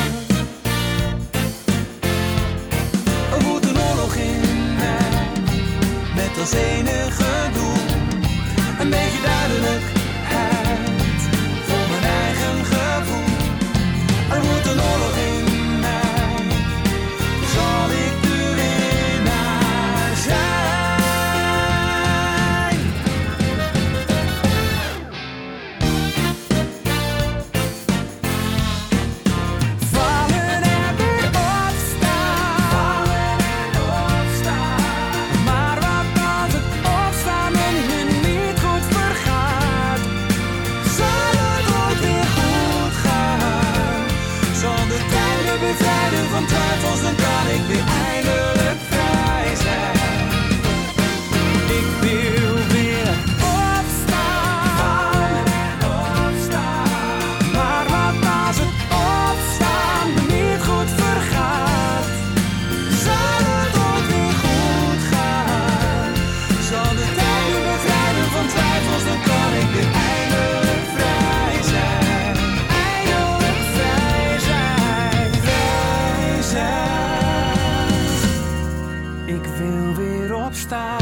Als enige doel, een beetje duidelijkheid voor mijn eigen gevoel. Er moet een oorlog in mij, zal ik de winnaar zijn. Vallen en weer opstaan. Vallen en opstaan. Maar wat opstaan me nu niet goed vergaat. Zal het ooit weer goed gaan? Zal de tijd me bevrijden van twijfels, dan kan ik weer eindelijk vrij zijn. Ik wil weer opstaan. Maar wat als het opstaan me niet goed vergaat? Zal het ooit weer goed gaan? Zal de tijd me bevrijden van twijfels, dan kan ik weer eindelijk vrij zijn. Eindelijk vrij zijn, vrij zijn. Ik wil weer opstaan.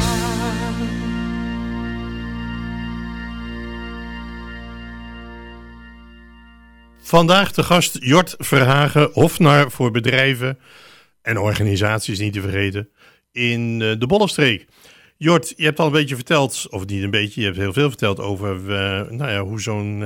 Vandaag de gast Jort Verhagen, hofnar voor bedrijven en organisaties niet te vergeten in de Bollenstreek. Jort, je hebt al een beetje verteld, of niet een beetje, je hebt heel veel verteld over hoe zo'n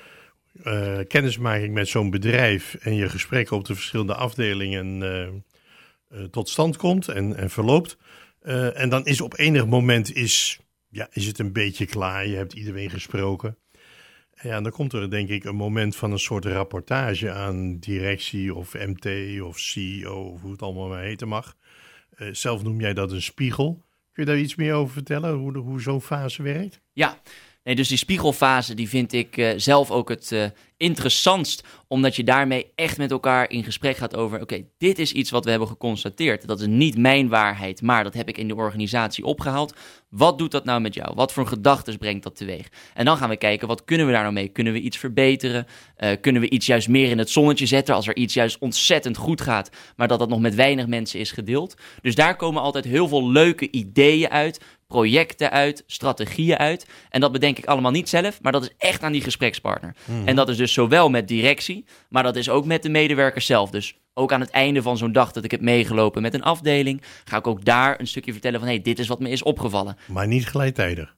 kennismaking met zo'n bedrijf en je gesprekken op de verschillende afdelingen tot stand komt en verloopt. En dan is op enig moment is het een beetje klaar, je hebt iedereen gesproken. Ja, dan komt er denk ik een moment van een soort rapportage aan directie of MT of CEO of hoe het allemaal maar heten mag. Zelf noem jij dat een spiegel. Kun je daar iets meer over vertellen, hoe zo'n fase werkt? Ja, nee, dus die spiegelfase die vind ik zelf ook het interessantst, omdat je daarmee echt met elkaar in gesprek gaat over, oké, dit is iets wat we hebben geconstateerd. Dat is niet mijn waarheid, maar dat heb ik in de organisatie opgehaald. Wat doet dat nou met jou? Wat voor gedachten brengt dat teweeg? En dan gaan we kijken, wat kunnen we daar nou mee? Kunnen we iets verbeteren? Kunnen we iets juist meer in het zonnetje zetten als er iets juist ontzettend goed gaat, maar dat nog met weinig mensen is gedeeld? Dus daar komen altijd heel veel leuke ideeën uit, projecten uit, strategieën uit. En dat bedenk ik allemaal niet zelf, maar dat is echt aan die gesprekspartner. En dat is dus zowel met directie, maar dat is ook met de medewerkers zelf. Dus ook aan het einde van zo'n dag dat ik heb meegelopen met een afdeling, ga ik ook daar een stukje vertellen van, hey, dit is wat me is opgevallen. Maar niet gelijktijdig.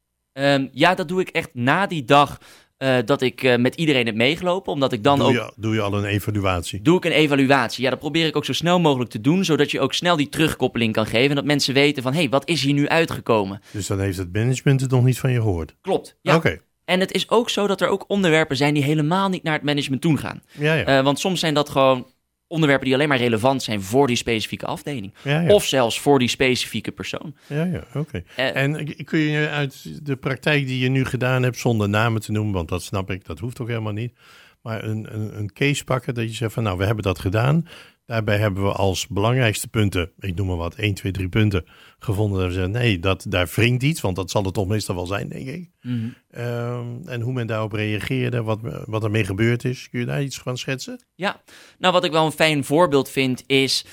Ja, dat doe ik echt na die dag dat ik met iedereen heb meegelopen, omdat ik dan Doe je al een evaluatie? Doe ik een evaluatie. Ja, dat probeer ik ook zo snel mogelijk te doen, zodat je ook snel die terugkoppeling kan geven en dat mensen weten van, hey, wat is hier nu uitgekomen? Dus dan heeft het management het nog niet van je gehoord? Klopt, ja. Oké. En het is ook zo dat er ook onderwerpen zijn die helemaal niet naar het management toe gaan. Ja. Want soms zijn dat gewoon onderwerpen die alleen maar relevant zijn voor die specifieke afdeling. Ja. Of zelfs voor die specifieke persoon. Ja, oké. En kun je uit de praktijk die je nu gedaan hebt, zonder namen te noemen, want dat snap ik, dat hoeft ook helemaal niet, maar een case pakken dat je zegt van, nou, we hebben dat gedaan. Daarbij hebben we als belangrijkste punten, ik noem maar wat, 1, 2, 3 punten gevonden. Dat we zeggen, nee, daar wringt iets, want dat zal het toch meestal wel zijn, denk ik. Mm-hmm. En hoe men daarop reageerde, wat ermee gebeurd is. Kun je daar iets van schetsen? Ja, nou wat ik wel een fijn voorbeeld vind is,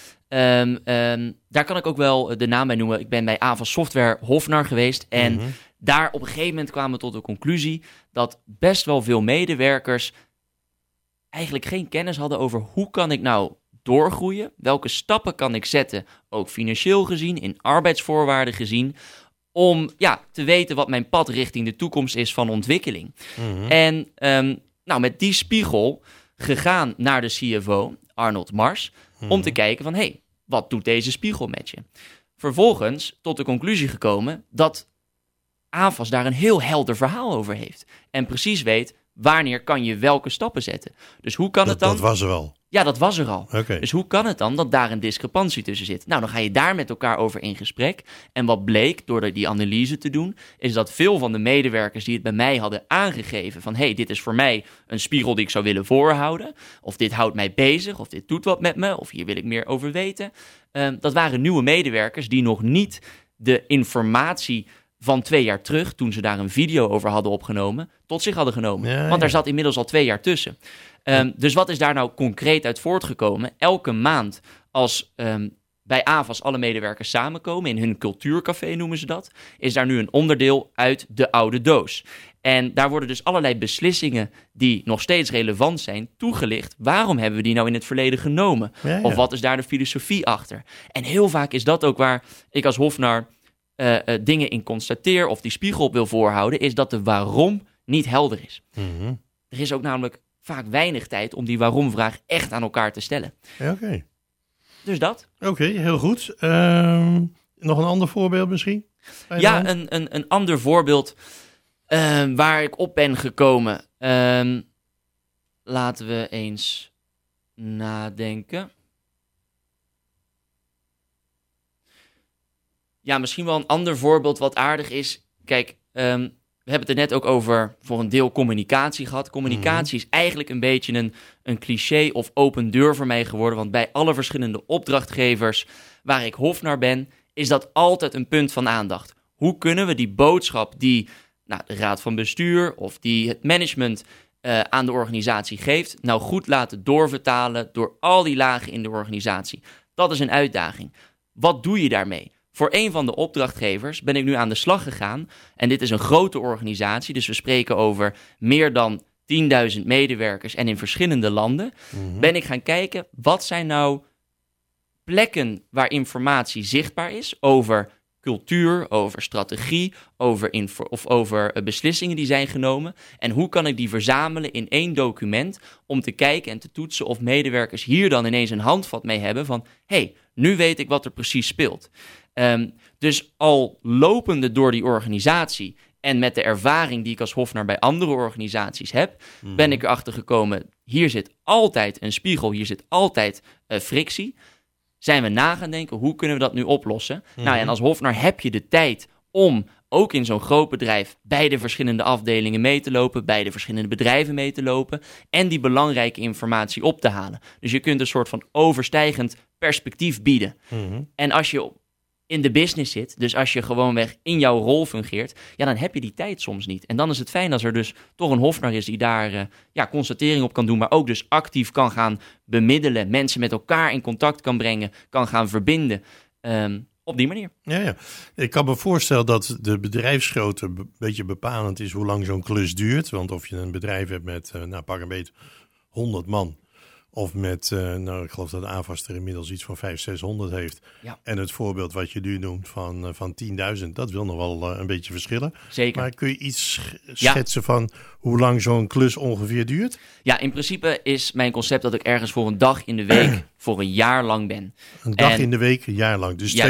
daar kan ik ook wel de naam bij noemen. Ik ben bij Avas Software hofnar geweest en daar op een gegeven moment kwamen we tot de conclusie dat best wel veel medewerkers eigenlijk geen kennis hadden over hoe kan ik nou doorgroeien, welke stappen kan ik zetten, ook financieel gezien, in arbeidsvoorwaarden gezien, om te weten wat mijn pad richting de toekomst is van ontwikkeling. En met die spiegel gegaan naar de CFO, Arnold Mars, om te kijken van, hey, wat doet deze spiegel met je? Vervolgens tot de conclusie gekomen dat Avas daar een heel helder verhaal over heeft. En precies weet wanneer kan je welke stappen zetten? Dus hoe kan het dan... Dat was er al. Ja, dat was er al. Okay. Dus hoe kan het dan dat daar een discrepantie tussen zit? Nou, dan ga je daar met elkaar over in gesprek. En wat bleek, door die analyse te doen, is dat veel van de medewerkers die het bij mij hadden aangegeven van, hey, dit is voor mij een spiegel die ik zou willen voorhouden, of dit houdt mij bezig, of dit doet wat met me, of hier wil ik meer over weten. Dat waren nieuwe medewerkers die nog niet de informatie van 2 jaar terug, toen ze daar een video over hadden opgenomen, tot zich hadden genomen. Ja, Want daar zat inmiddels al 2 jaar tussen. Dus wat is daar nou concreet uit voortgekomen? Elke maand als bij AVAS alle medewerkers samenkomen, in hun cultuurcafé noemen ze dat, is daar nu een onderdeel uit de oude doos. En daar worden dus allerlei beslissingen die nog steeds relevant zijn toegelicht. Waarom hebben we die nou in het verleden genomen? Ja. Of wat is daar de filosofie achter? En heel vaak is dat ook waar ik als Hofnar dingen in constateer of die spiegel op wil voorhouden, is dat de waarom niet helder is. Mm-hmm. Er is ook namelijk vaak weinig tijd om die waarom-vraag echt aan elkaar te stellen. Ja, Oké, Dus dat. heel goed. Nog een ander voorbeeld misschien? Ja, een ander voorbeeld waar ik op ben gekomen. Laten we eens nadenken. Ja, misschien wel een ander voorbeeld wat aardig is. Kijk, we hebben het er net ook over voor een deel communicatie gehad. Communicatie is eigenlijk een beetje een cliché of open deur voor mij geworden. Want bij alle verschillende opdrachtgevers waar ik Hofnar ben, is dat altijd een punt van aandacht. Hoe kunnen we die boodschap die de raad van bestuur of die het management aan de organisatie geeft, nou goed laten doorvertalen door al die lagen in de organisatie? Dat is een uitdaging. Wat doe je daarmee? Voor een van de opdrachtgevers ben ik nu aan de slag gegaan. En dit is een grote organisatie, dus we spreken over meer dan 10.000 medewerkers en in verschillende landen. Mm-hmm. Ben ik gaan kijken, wat zijn nou plekken waar informatie zichtbaar is over cultuur, over strategie, over beslissingen die zijn genomen. En hoe kan ik die verzamelen in 1 document om te kijken en te toetsen of medewerkers hier dan ineens een handvat mee hebben van, hey, nu weet ik wat er precies speelt. Dus al lopende door die organisatie en met de ervaring die ik als Hofnar bij andere organisaties heb, ben ik erachter gekomen, hier zit altijd een spiegel, hier zit altijd frictie. Zijn we na gaan denken, hoe kunnen we dat nu oplossen? Nou, en als Hofnar heb je de tijd om ook in zo'n groot bedrijf bij de verschillende afdelingen mee te lopen, bij de verschillende bedrijven mee te lopen en die belangrijke informatie op te halen. Dus je kunt een soort van overstijgend perspectief bieden. Mm-hmm. En als je in de business zit, dus als je gewoonweg in jouw rol fungeert, ja, dan heb je die tijd soms niet. En dan is het fijn als er dus toch een Hofnar is die daar constatering op kan doen, maar ook dus actief kan gaan bemiddelen, mensen met elkaar in contact kan brengen, kan gaan verbinden. Op die manier. Ja. Ik kan me voorstellen dat de bedrijfsgrootte een beetje bepalend is hoe lang zo'n klus duurt. Want of je een bedrijf hebt met, pak een beetje 100 man. Of met, ik geloof dat AVAS er inmiddels iets van 500-600 heeft. Ja. En het voorbeeld wat je nu noemt van 10.000, dat wil nog wel een beetje verschillen. Zeker. Maar kun je iets schetsen van hoe lang zo'n klus ongeveer duurt? Ja, in principe is mijn concept dat ik ergens voor een dag in de week voor een jaar lang ben. Een dag in de week, een jaar lang. Dus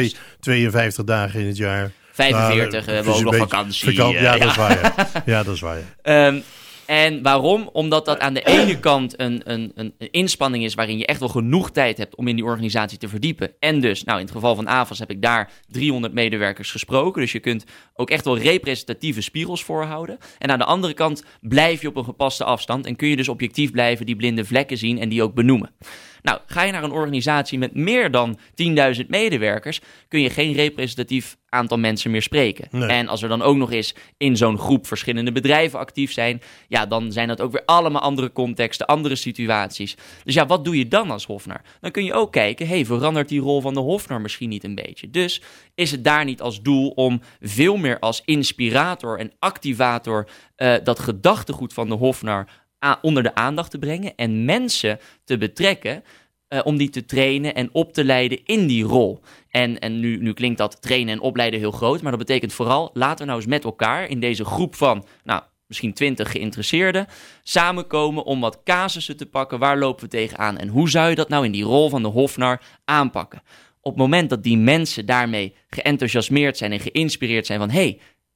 52 dagen in het jaar. 45, we hebben ook nog vakantie. Ja, dat is waar. Ja, dat is waar. En waarom? Omdat dat aan de ene kant een inspanning is waarin je echt wel genoeg tijd hebt om in die organisatie te verdiepen. En dus, in het geval van AVAS heb ik daar 300 medewerkers gesproken. Dus je kunt ook echt wel representatieve spiegels voorhouden. En aan de andere kant blijf je op een gepaste afstand en kun je dus objectief blijven die blinde vlekken zien en die ook benoemen. Nou, ga je naar een organisatie met meer dan 10.000 medewerkers, kun je geen representatief aantal mensen meer spreken. Nee. En als er dan ook nog eens in zo'n groep verschillende bedrijven actief zijn, ja, dan zijn dat ook weer allemaal andere contexten, andere situaties. Dus ja, wat doe je dan als Hofnar? Dan kun je ook kijken, verandert die rol van de Hofnar misschien niet een beetje? Dus is het daar niet als doel om veel meer als inspirator en activator dat gedachtegoed van de Hofnar onder de aandacht te brengen en mensen te betrekken om die te trainen en op te leiden in die rol. En nu klinkt dat trainen en opleiden heel groot, maar dat betekent vooral, laten we nou eens met elkaar in deze groep van, misschien 20 geïnteresseerden, samenkomen om wat casussen te pakken. Waar lopen we tegenaan en hoe zou je dat nou in die rol van de Hofnar aanpakken? Op het moment dat die mensen daarmee geenthousiasmeerd zijn en geïnspireerd zijn van,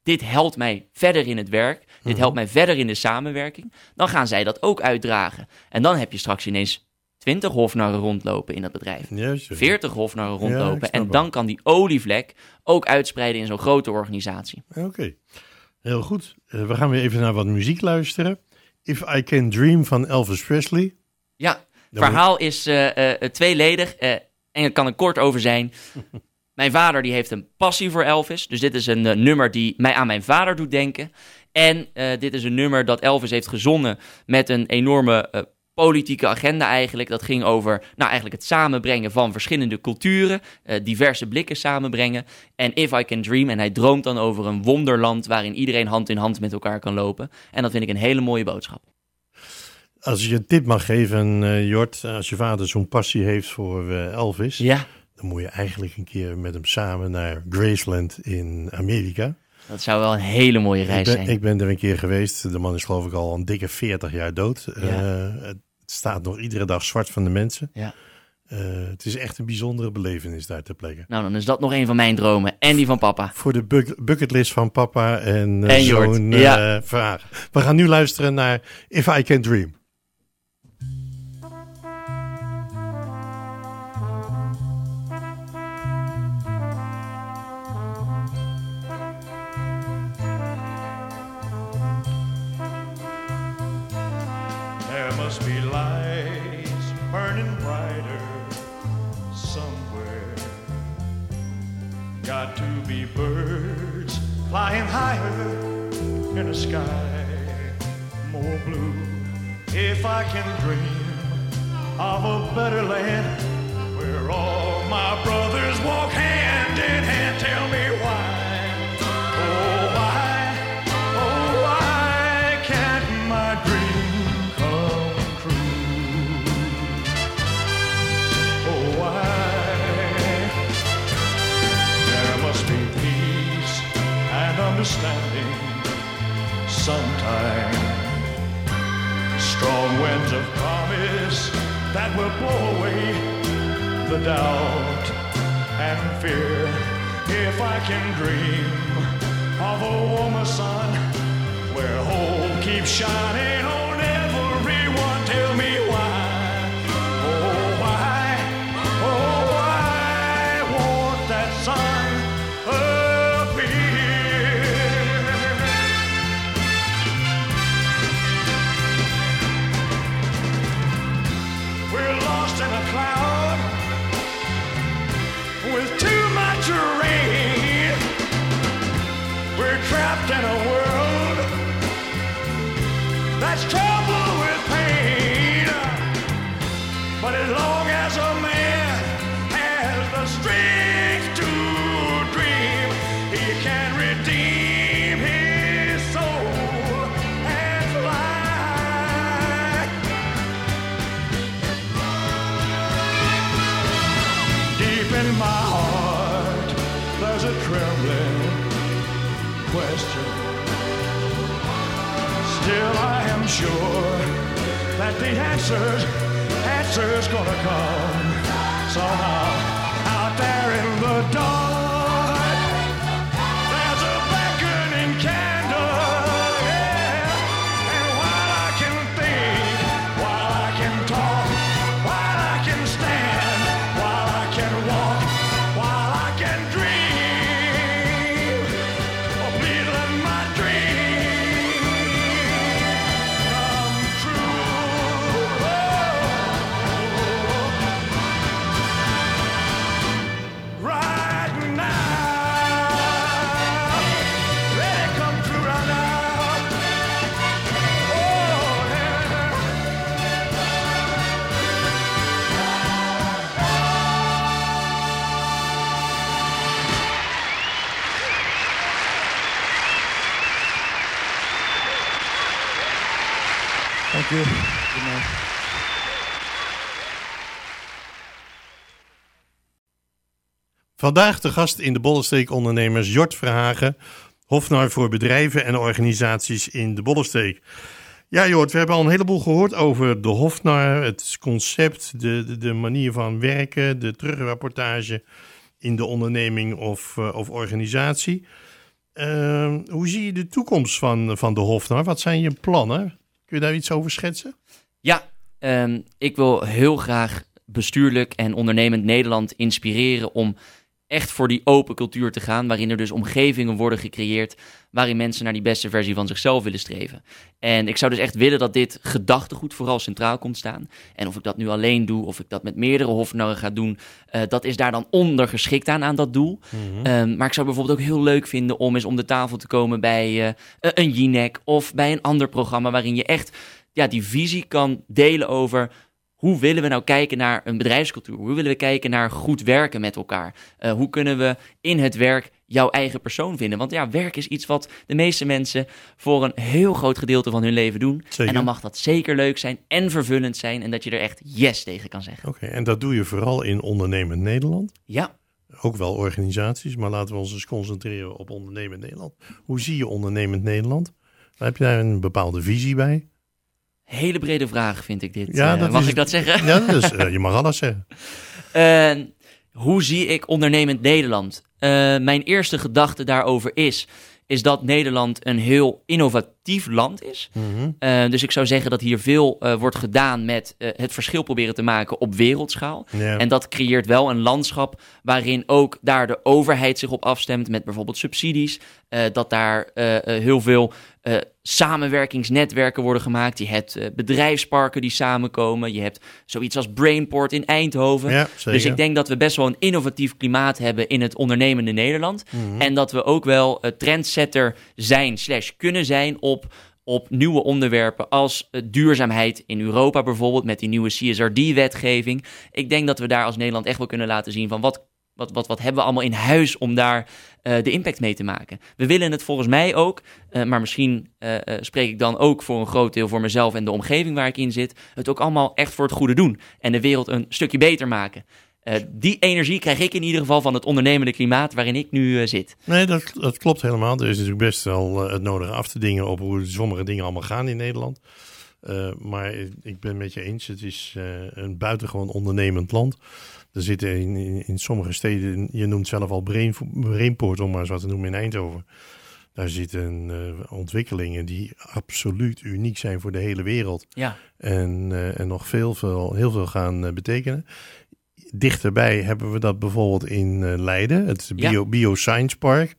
dit helpt mij verder in het werk, dit helpt mij verder in de samenwerking, dan gaan zij dat ook uitdragen. En dan heb je straks ineens 20 hofnarren rondlopen in dat bedrijf. Juist. 40 hofnarren Ja, rondlopen. ik snap En dan kan die olievlek ook uitspreiden in zo'n grote organisatie. Oké, heel goed. We gaan weer even naar wat muziek luisteren. If I Can Dream van Elvis Presley. Ja, het verhaal is tweeledig en er kan er kort over zijn. Mijn vader die heeft een passie voor Elvis. Dus dit is een nummer die mij aan mijn vader doet denken. En dit is een nummer dat Elvis heeft gezongen met een enorme politieke agenda eigenlijk. Dat ging over eigenlijk het samenbrengen van verschillende culturen, diverse blikken samenbrengen. En If I Can Dream, en hij droomt dan over een wonderland waarin iedereen hand in hand met elkaar kan lopen. En dat vind ik een hele mooie boodschap. Als je een tip mag geven, Jort, als je vader zo'n passie heeft voor Elvis, Ja, dan moet je eigenlijk een keer met hem samen naar Graceland in Amerika. dat zou wel een hele mooie reis zijn. Ik ben er een keer geweest. De man is geloof ik al een dikke 40 jaar dood. Ja. Het staat nog iedere dag zwart van de mensen. Ja. Het is echt een bijzondere belevenis daar ter plekke. Nou, dan is dat nog een van mijn dromen. En die van papa. Voor de bucketlist van papa en Jort. zo'n Ja. vraag. We gaan nu luisteren naar If I Can Dream. There must be lights burning brighter somewhere. Got to be birds flying higher in a sky more blue. If I can dream of a better land where all my brothers walk hand in hand, tell me why. Oh, why can't my dream come true? Oh, why? There must be peace and understanding sometime. Strong winds of promise that will blow away the doubt and fear. If I can dream of a warmer sun where hope keeps shining on everyone, tell me why. Oh, why won't that sun appear? We're lost in a cloud with too much rain. We're trapped in a world that's troubled with pain. But as long as a man has the strength to dream, he can redeem his soul and fly. Deep in my heart, there's a trembling question. Still I am sure that the answer's gonna come somehow. Out there in the dark, there's a beckoning candle, yeah. And while I can think, while I can talk, while I can stand, while I can walk, while I can dream, oh please let my dream come true. Right now, let it come true right now. Oh yeah. Thank you. Good night. Vandaag de gast in de Bollenstreek ondernemers Jort Verhagen, hofnar voor bedrijven en organisaties in de Bollenstreek. Ja Jort, we hebben al een heleboel gehoord over de hofnar, het concept, de manier van werken, de terugrapportage in de onderneming of organisatie. Hoe zie je de toekomst van de Hofnar? Wat zijn je plannen? Kun je daar iets over schetsen? Ja, ik wil heel graag bestuurlijk en ondernemend Nederland inspireren om echt voor die open cultuur te gaan, waarin er dus omgevingen worden gecreëerd, waarin mensen naar die beste versie van zichzelf willen streven. En ik zou dus echt willen dat dit gedachtegoed vooral centraal komt staan. En of ik dat nu alleen doe, of ik dat met meerdere Hofnarren ga doen, dat is daar dan ondergeschikt aan dat doel. Mm-hmm. Maar ik zou bijvoorbeeld ook heel leuk vinden om eens om de tafel te komen bij een Jinek of bij een ander programma, waarin je echt die visie kan delen over hoe willen we nou kijken naar een bedrijfscultuur? Hoe willen we kijken naar goed werken met elkaar? Hoe kunnen we in het werk jouw eigen persoon vinden? Want werk is iets wat de meeste mensen voor een heel groot gedeelte van hun leven doen. Zeker. En dan mag dat zeker leuk zijn en vervullend zijn en dat je er echt yes tegen kan zeggen. Oké, en dat doe je vooral in Ondernemend Nederland? Ja. Ook wel organisaties, maar laten we ons eens concentreren op Ondernemend Nederland. Hoe zie je Ondernemend Nederland? Heb je daar een bepaalde visie bij? Hele brede vraag vind ik dit. Ja, mag ik dat zeggen? Ja, dus, je mag alles zeggen. Hoe zie ik ondernemend Nederland? Mijn eerste gedachte daarover is dat Nederland een heel innovatief land is. Mm-hmm. Dus ik zou zeggen dat hier veel wordt gedaan met het verschil proberen te maken op wereldschaal. Ja. En dat creëert wel een landschap waarin ook daar de overheid zich op afstemt met bijvoorbeeld subsidies. Dat daar heel veel samenwerkingsnetwerken worden gemaakt. Je hebt bedrijfsparken die samenkomen. Je hebt zoiets als Brainport in Eindhoven. Ja, zeker. Dus ik denk dat we best wel een innovatief klimaat hebben in het ondernemende Nederland. Mm-hmm. En dat we ook wel trendsetter zijn / kunnen zijn op nieuwe onderwerpen als duurzaamheid in Europa bijvoorbeeld, met die nieuwe CSRD-wetgeving. Ik denk dat we daar als Nederland echt wel kunnen laten zien van wat hebben we allemaal in huis om daar de impact mee te maken. We willen het volgens mij ook, maar misschien spreek ik dan ook voor een groot deel voor mezelf en de omgeving waar ik in zit, het ook allemaal echt voor het goede doen en de wereld een stukje beter maken. Die energie krijg ik in ieder geval van het ondernemende klimaat waarin ik nu zit. Nee, dat klopt helemaal. Er is natuurlijk best wel het nodige af te dingen op hoe sommige dingen allemaal gaan in Nederland. Maar ik ben het met je eens, het is een buitengewoon ondernemend land. Er zitten in sommige steden, je noemt zelf al Brainport, om maar eens wat te noemen, in Eindhoven. Daar zitten ontwikkelingen die absoluut uniek zijn voor de hele wereld. Ja. En nog heel veel gaan betekenen. Dichterbij hebben we dat bijvoorbeeld in Leiden, het Bioscience Park.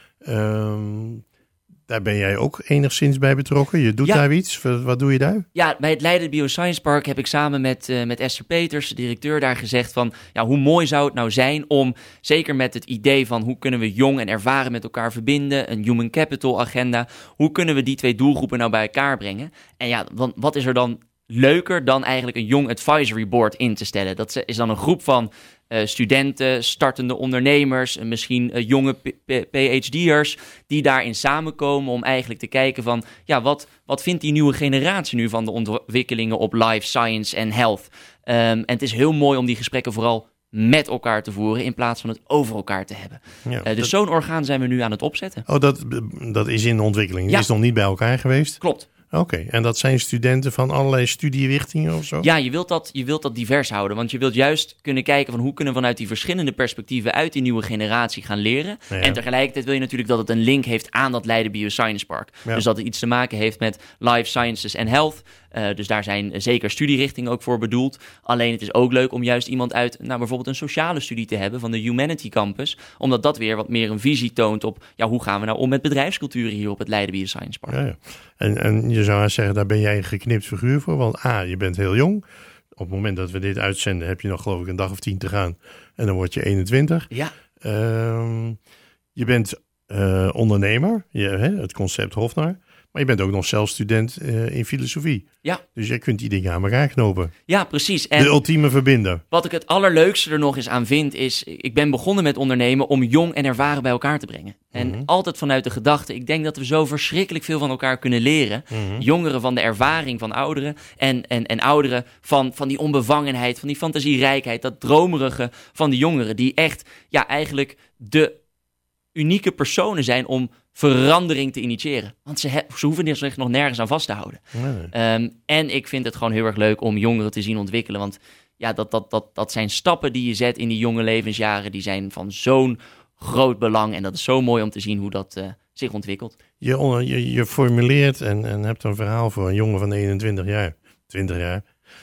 Daar ben jij ook enigszins bij betrokken. Je doet daar iets. Wat doe je daar? Ja, bij het Leiden Bioscience Park heb ik samen met Esther Peters, de directeur, daar gezegd van hoe mooi zou het nou zijn om, zeker met het idee van hoe kunnen we jong en ervaren met elkaar verbinden, een human capital agenda, hoe kunnen we die twee doelgroepen nou bij elkaar brengen? En wat is er dan leuker dan eigenlijk een Young Advisory Board in te stellen? Dat is dan een groep van studenten, startende ondernemers, misschien jonge PhD'ers die daarin samenkomen om eigenlijk te kijken van wat vindt die nieuwe generatie nu van de ontwikkelingen op life science en health? En het is heel mooi om die gesprekken vooral met elkaar te voeren in plaats van het over elkaar te hebben. Ja, dus zo'n orgaan zijn we nu aan het opzetten. Oh, dat is in ontwikkeling. Die is nog niet bij elkaar geweest? Klopt. Oké, en dat zijn studenten van allerlei studierichtingen of zo? Ja, je wilt dat divers houden. Want je wilt juist kunnen kijken van hoe kunnen we vanuit die verschillende perspectieven uit die nieuwe generatie gaan leren. Ja. En tegelijkertijd wil je natuurlijk dat het een link heeft aan dat Leiden Bioscience Park. Ja. Dus dat het iets te maken heeft met life sciences en health. Dus daar zijn zeker studierichtingen ook voor bedoeld. Alleen het is ook leuk om juist iemand uit bijvoorbeeld een sociale studie te hebben van de Humanity Campus. Omdat dat weer wat meer een visie toont op hoe gaan we nou om met bedrijfsculturen hier op het Leiden Bioscience Park. Ja. En je zou zeggen, daar ben jij een geknipt figuur voor. Want je bent heel jong. Op het moment dat we dit uitzenden heb je nog geloof ik een dag of 10 te gaan. En dan word je 21. Ja. Je bent ondernemer. Het concept Hofnar. Maar je bent ook nog zelf student in filosofie. Ja. Dus jij kunt die dingen aan elkaar knopen. Ja, precies. En de ultieme verbinder. Wat ik het allerleukste er nog eens aan vind is, ik ben begonnen met ondernemen om jong en ervaren bij elkaar te brengen. En altijd vanuit de gedachte, ik denk dat we zo verschrikkelijk veel van elkaar kunnen leren. Jongeren van de ervaring van ouderen en ouderen van die onbevangenheid, van die fantasierijkheid, dat dromerige van die jongeren. Die echt eigenlijk de unieke personen zijn om verandering te initiëren. Want ze hoeven zich nog nergens aan vast te houden. Nee. En ik vind het gewoon heel erg leuk om jongeren te zien ontwikkelen. Want dat zijn stappen die je zet in die jonge levensjaren. Die zijn van zo'n groot belang. En dat is zo mooi om te zien hoe dat zich ontwikkelt. Je formuleert en hebt een verhaal voor een jongen van 21 jaar, 20 jaar.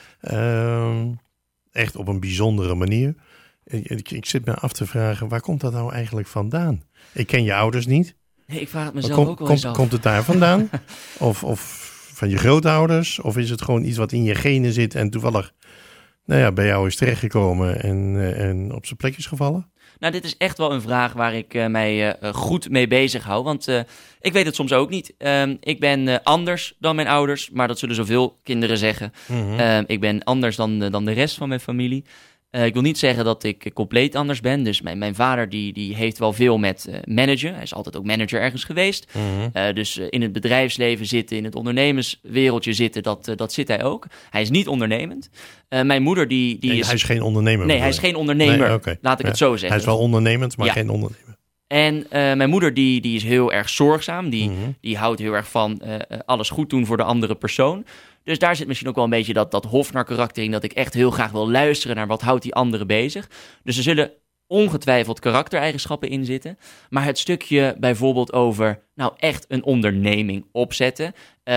Echt op een bijzondere manier. Ik zit me af te vragen, waar komt dat nou eigenlijk vandaan? Ik ken je ouders niet. Nee, ik vraag het mezelf ook wel eens af. Komt het daar vandaan? of van je grootouders? Of is het gewoon iets wat in je genen zit en toevallig bij jou is terechtgekomen en op zijn plek is gevallen? Nou, dit is echt wel een vraag waar ik mij goed mee bezig hou. Want ik weet het soms ook niet. Ik ben anders dan mijn ouders, maar dat zullen zoveel kinderen zeggen. Mm-hmm. Ik ben anders dan de rest van mijn familie. Ik wil niet zeggen dat ik compleet anders ben. Dus mijn vader die heeft wel veel met managen. Hij is altijd ook manager ergens geweest. Mm-hmm. Dus in het bedrijfsleven zitten, in het ondernemerswereldje zitten, dat zit hij ook. Hij is niet ondernemend. Mijn moeder die is... Hij is geen ondernemer. Nee, hij is geen ondernemer. Nee, okay. Laat ik het zo zeggen. Hij is wel ondernemend, maar geen ondernemer. En mijn moeder die is heel erg zorgzaam. Die houdt heel erg van alles goed doen voor de andere persoon. Dus daar zit misschien ook wel een beetje dat Hofnar karakter in, dat ik echt heel graag wil luisteren naar wat houdt die andere bezig. Dus er zullen ongetwijfeld karaktereigenschappen in zitten. Maar het stukje bijvoorbeeld over echt een onderneming opzetten,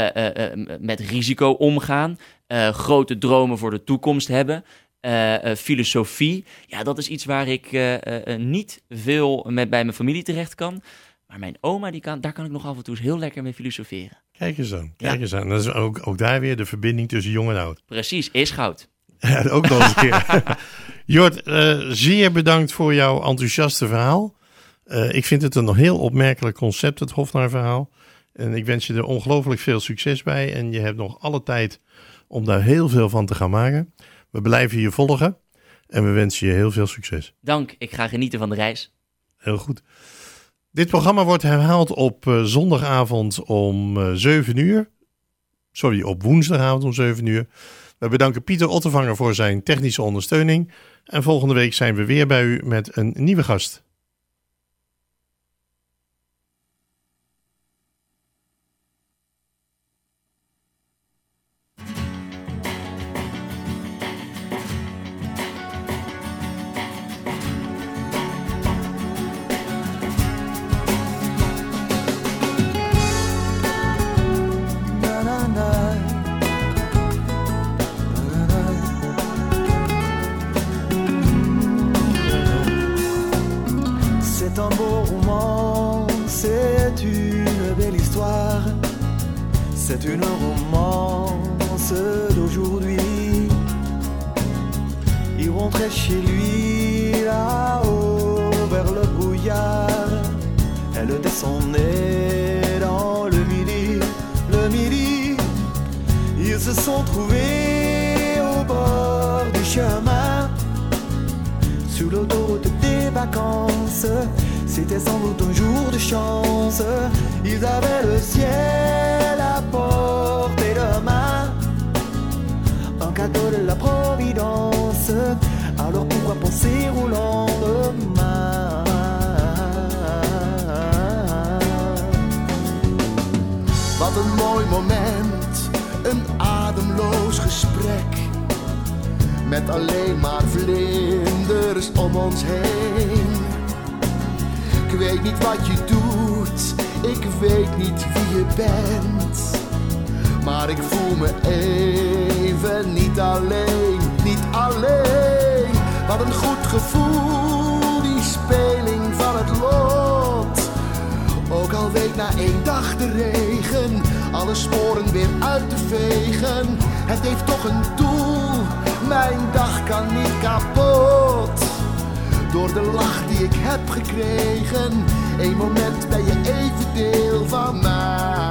met risico omgaan, grote dromen voor de toekomst hebben, filosofie. Ja, dat is iets waar ik niet veel bij mijn familie terecht kan. Maar mijn oma, daar kan ik nog af en toe eens heel lekker mee filosoferen. Kijk eens aan. Dat is ook daar weer de verbinding tussen jong en oud. Precies, is goud. Ja, ook nog eens een keer. Jort, zeer bedankt voor jouw enthousiaste verhaal. Ik vind het een nog heel opmerkelijk concept, het Hofnar verhaal. En ik wens je er ongelooflijk veel succes bij. En je hebt nog alle tijd om daar heel veel van te gaan maken. We blijven je volgen. En we wensen je heel veel succes. Dank, ik ga genieten van de reis. Heel goed. Dit programma wordt herhaald op zondagavond om 7 uur. Sorry, op woensdagavond om 7 uur. We bedanken Pieter Ottervanger voor zijn technische ondersteuning. En volgende week zijn we weer bij u met een nieuwe gast. C'est un beau roman, c'est une belle histoire, c'est une romance d'aujourd'hui. Il rentrait chez lui là-haut vers le brouillard, elle descendait dans le midi, ils se sont trouvés au bord du chemin, sur l'autoroute des vacances. C'était sans doute un jour de chance. Ils avaient le ciel à portée de main, un cadeau de la Providence. Alors pourquoi penser au lendemain? Wat een mooi moment, een ademloos gesprek, met alleen maar vlinders om ons heen. Ik weet niet wat je doet, ik weet niet wie je bent, maar ik voel me even niet alleen. Wat een goed gevoel, die speling van het lot. Ook al week na 1 dag de regen alle sporen weer uit te vegen. Het heeft toch een doel, mijn dag kan niet kapot. Door de lach die ik heb gekregen, 1 moment ben je even deel van mij.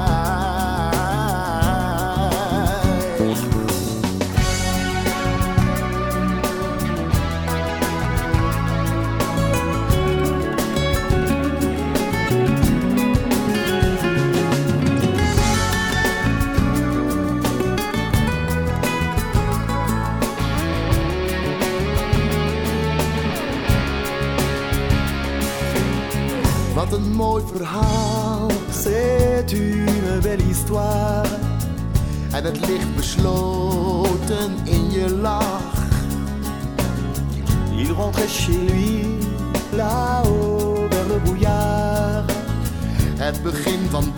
Wat een mooi verhaal, c'est une belle histoire. En het ligt besloten in je lach. Il rentrait chez lui, là-haut vers le brouillard. Het begin van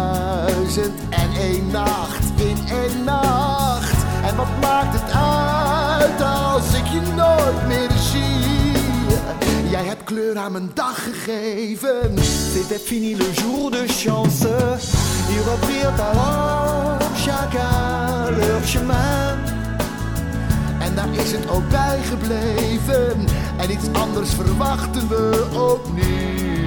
1001 nacht in 1 nacht. En wat maakt het uit als ik je nooit meer zie? Jij hebt kleur aan mijn dag gegeven. C'était fini le jour de chance. Ils reprirent alors chacun leur chemin. En daar is het ook bij gebleven. En iets anders verwachten we ook niet.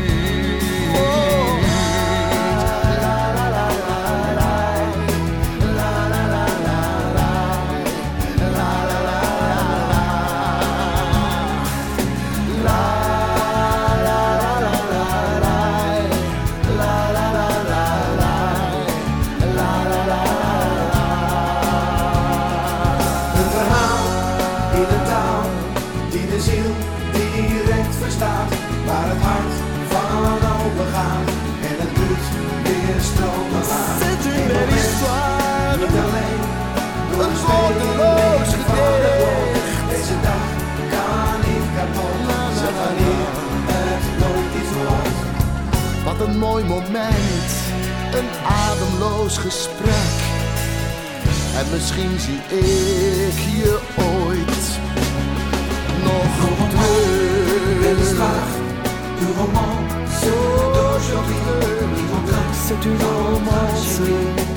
Waar het hart van open gaat en het bloed weer stromen laat. C'est une belle histoire, niet alleen door een woordeloos gedicht. Deze dag kan niet kapot, zeg wanneer het nooit iets wordt. Wat een mooi moment, een ademloos gesprek. En misschien zie ik je ooit nog terug. Du roman d'aujourd'hui, C'est une romance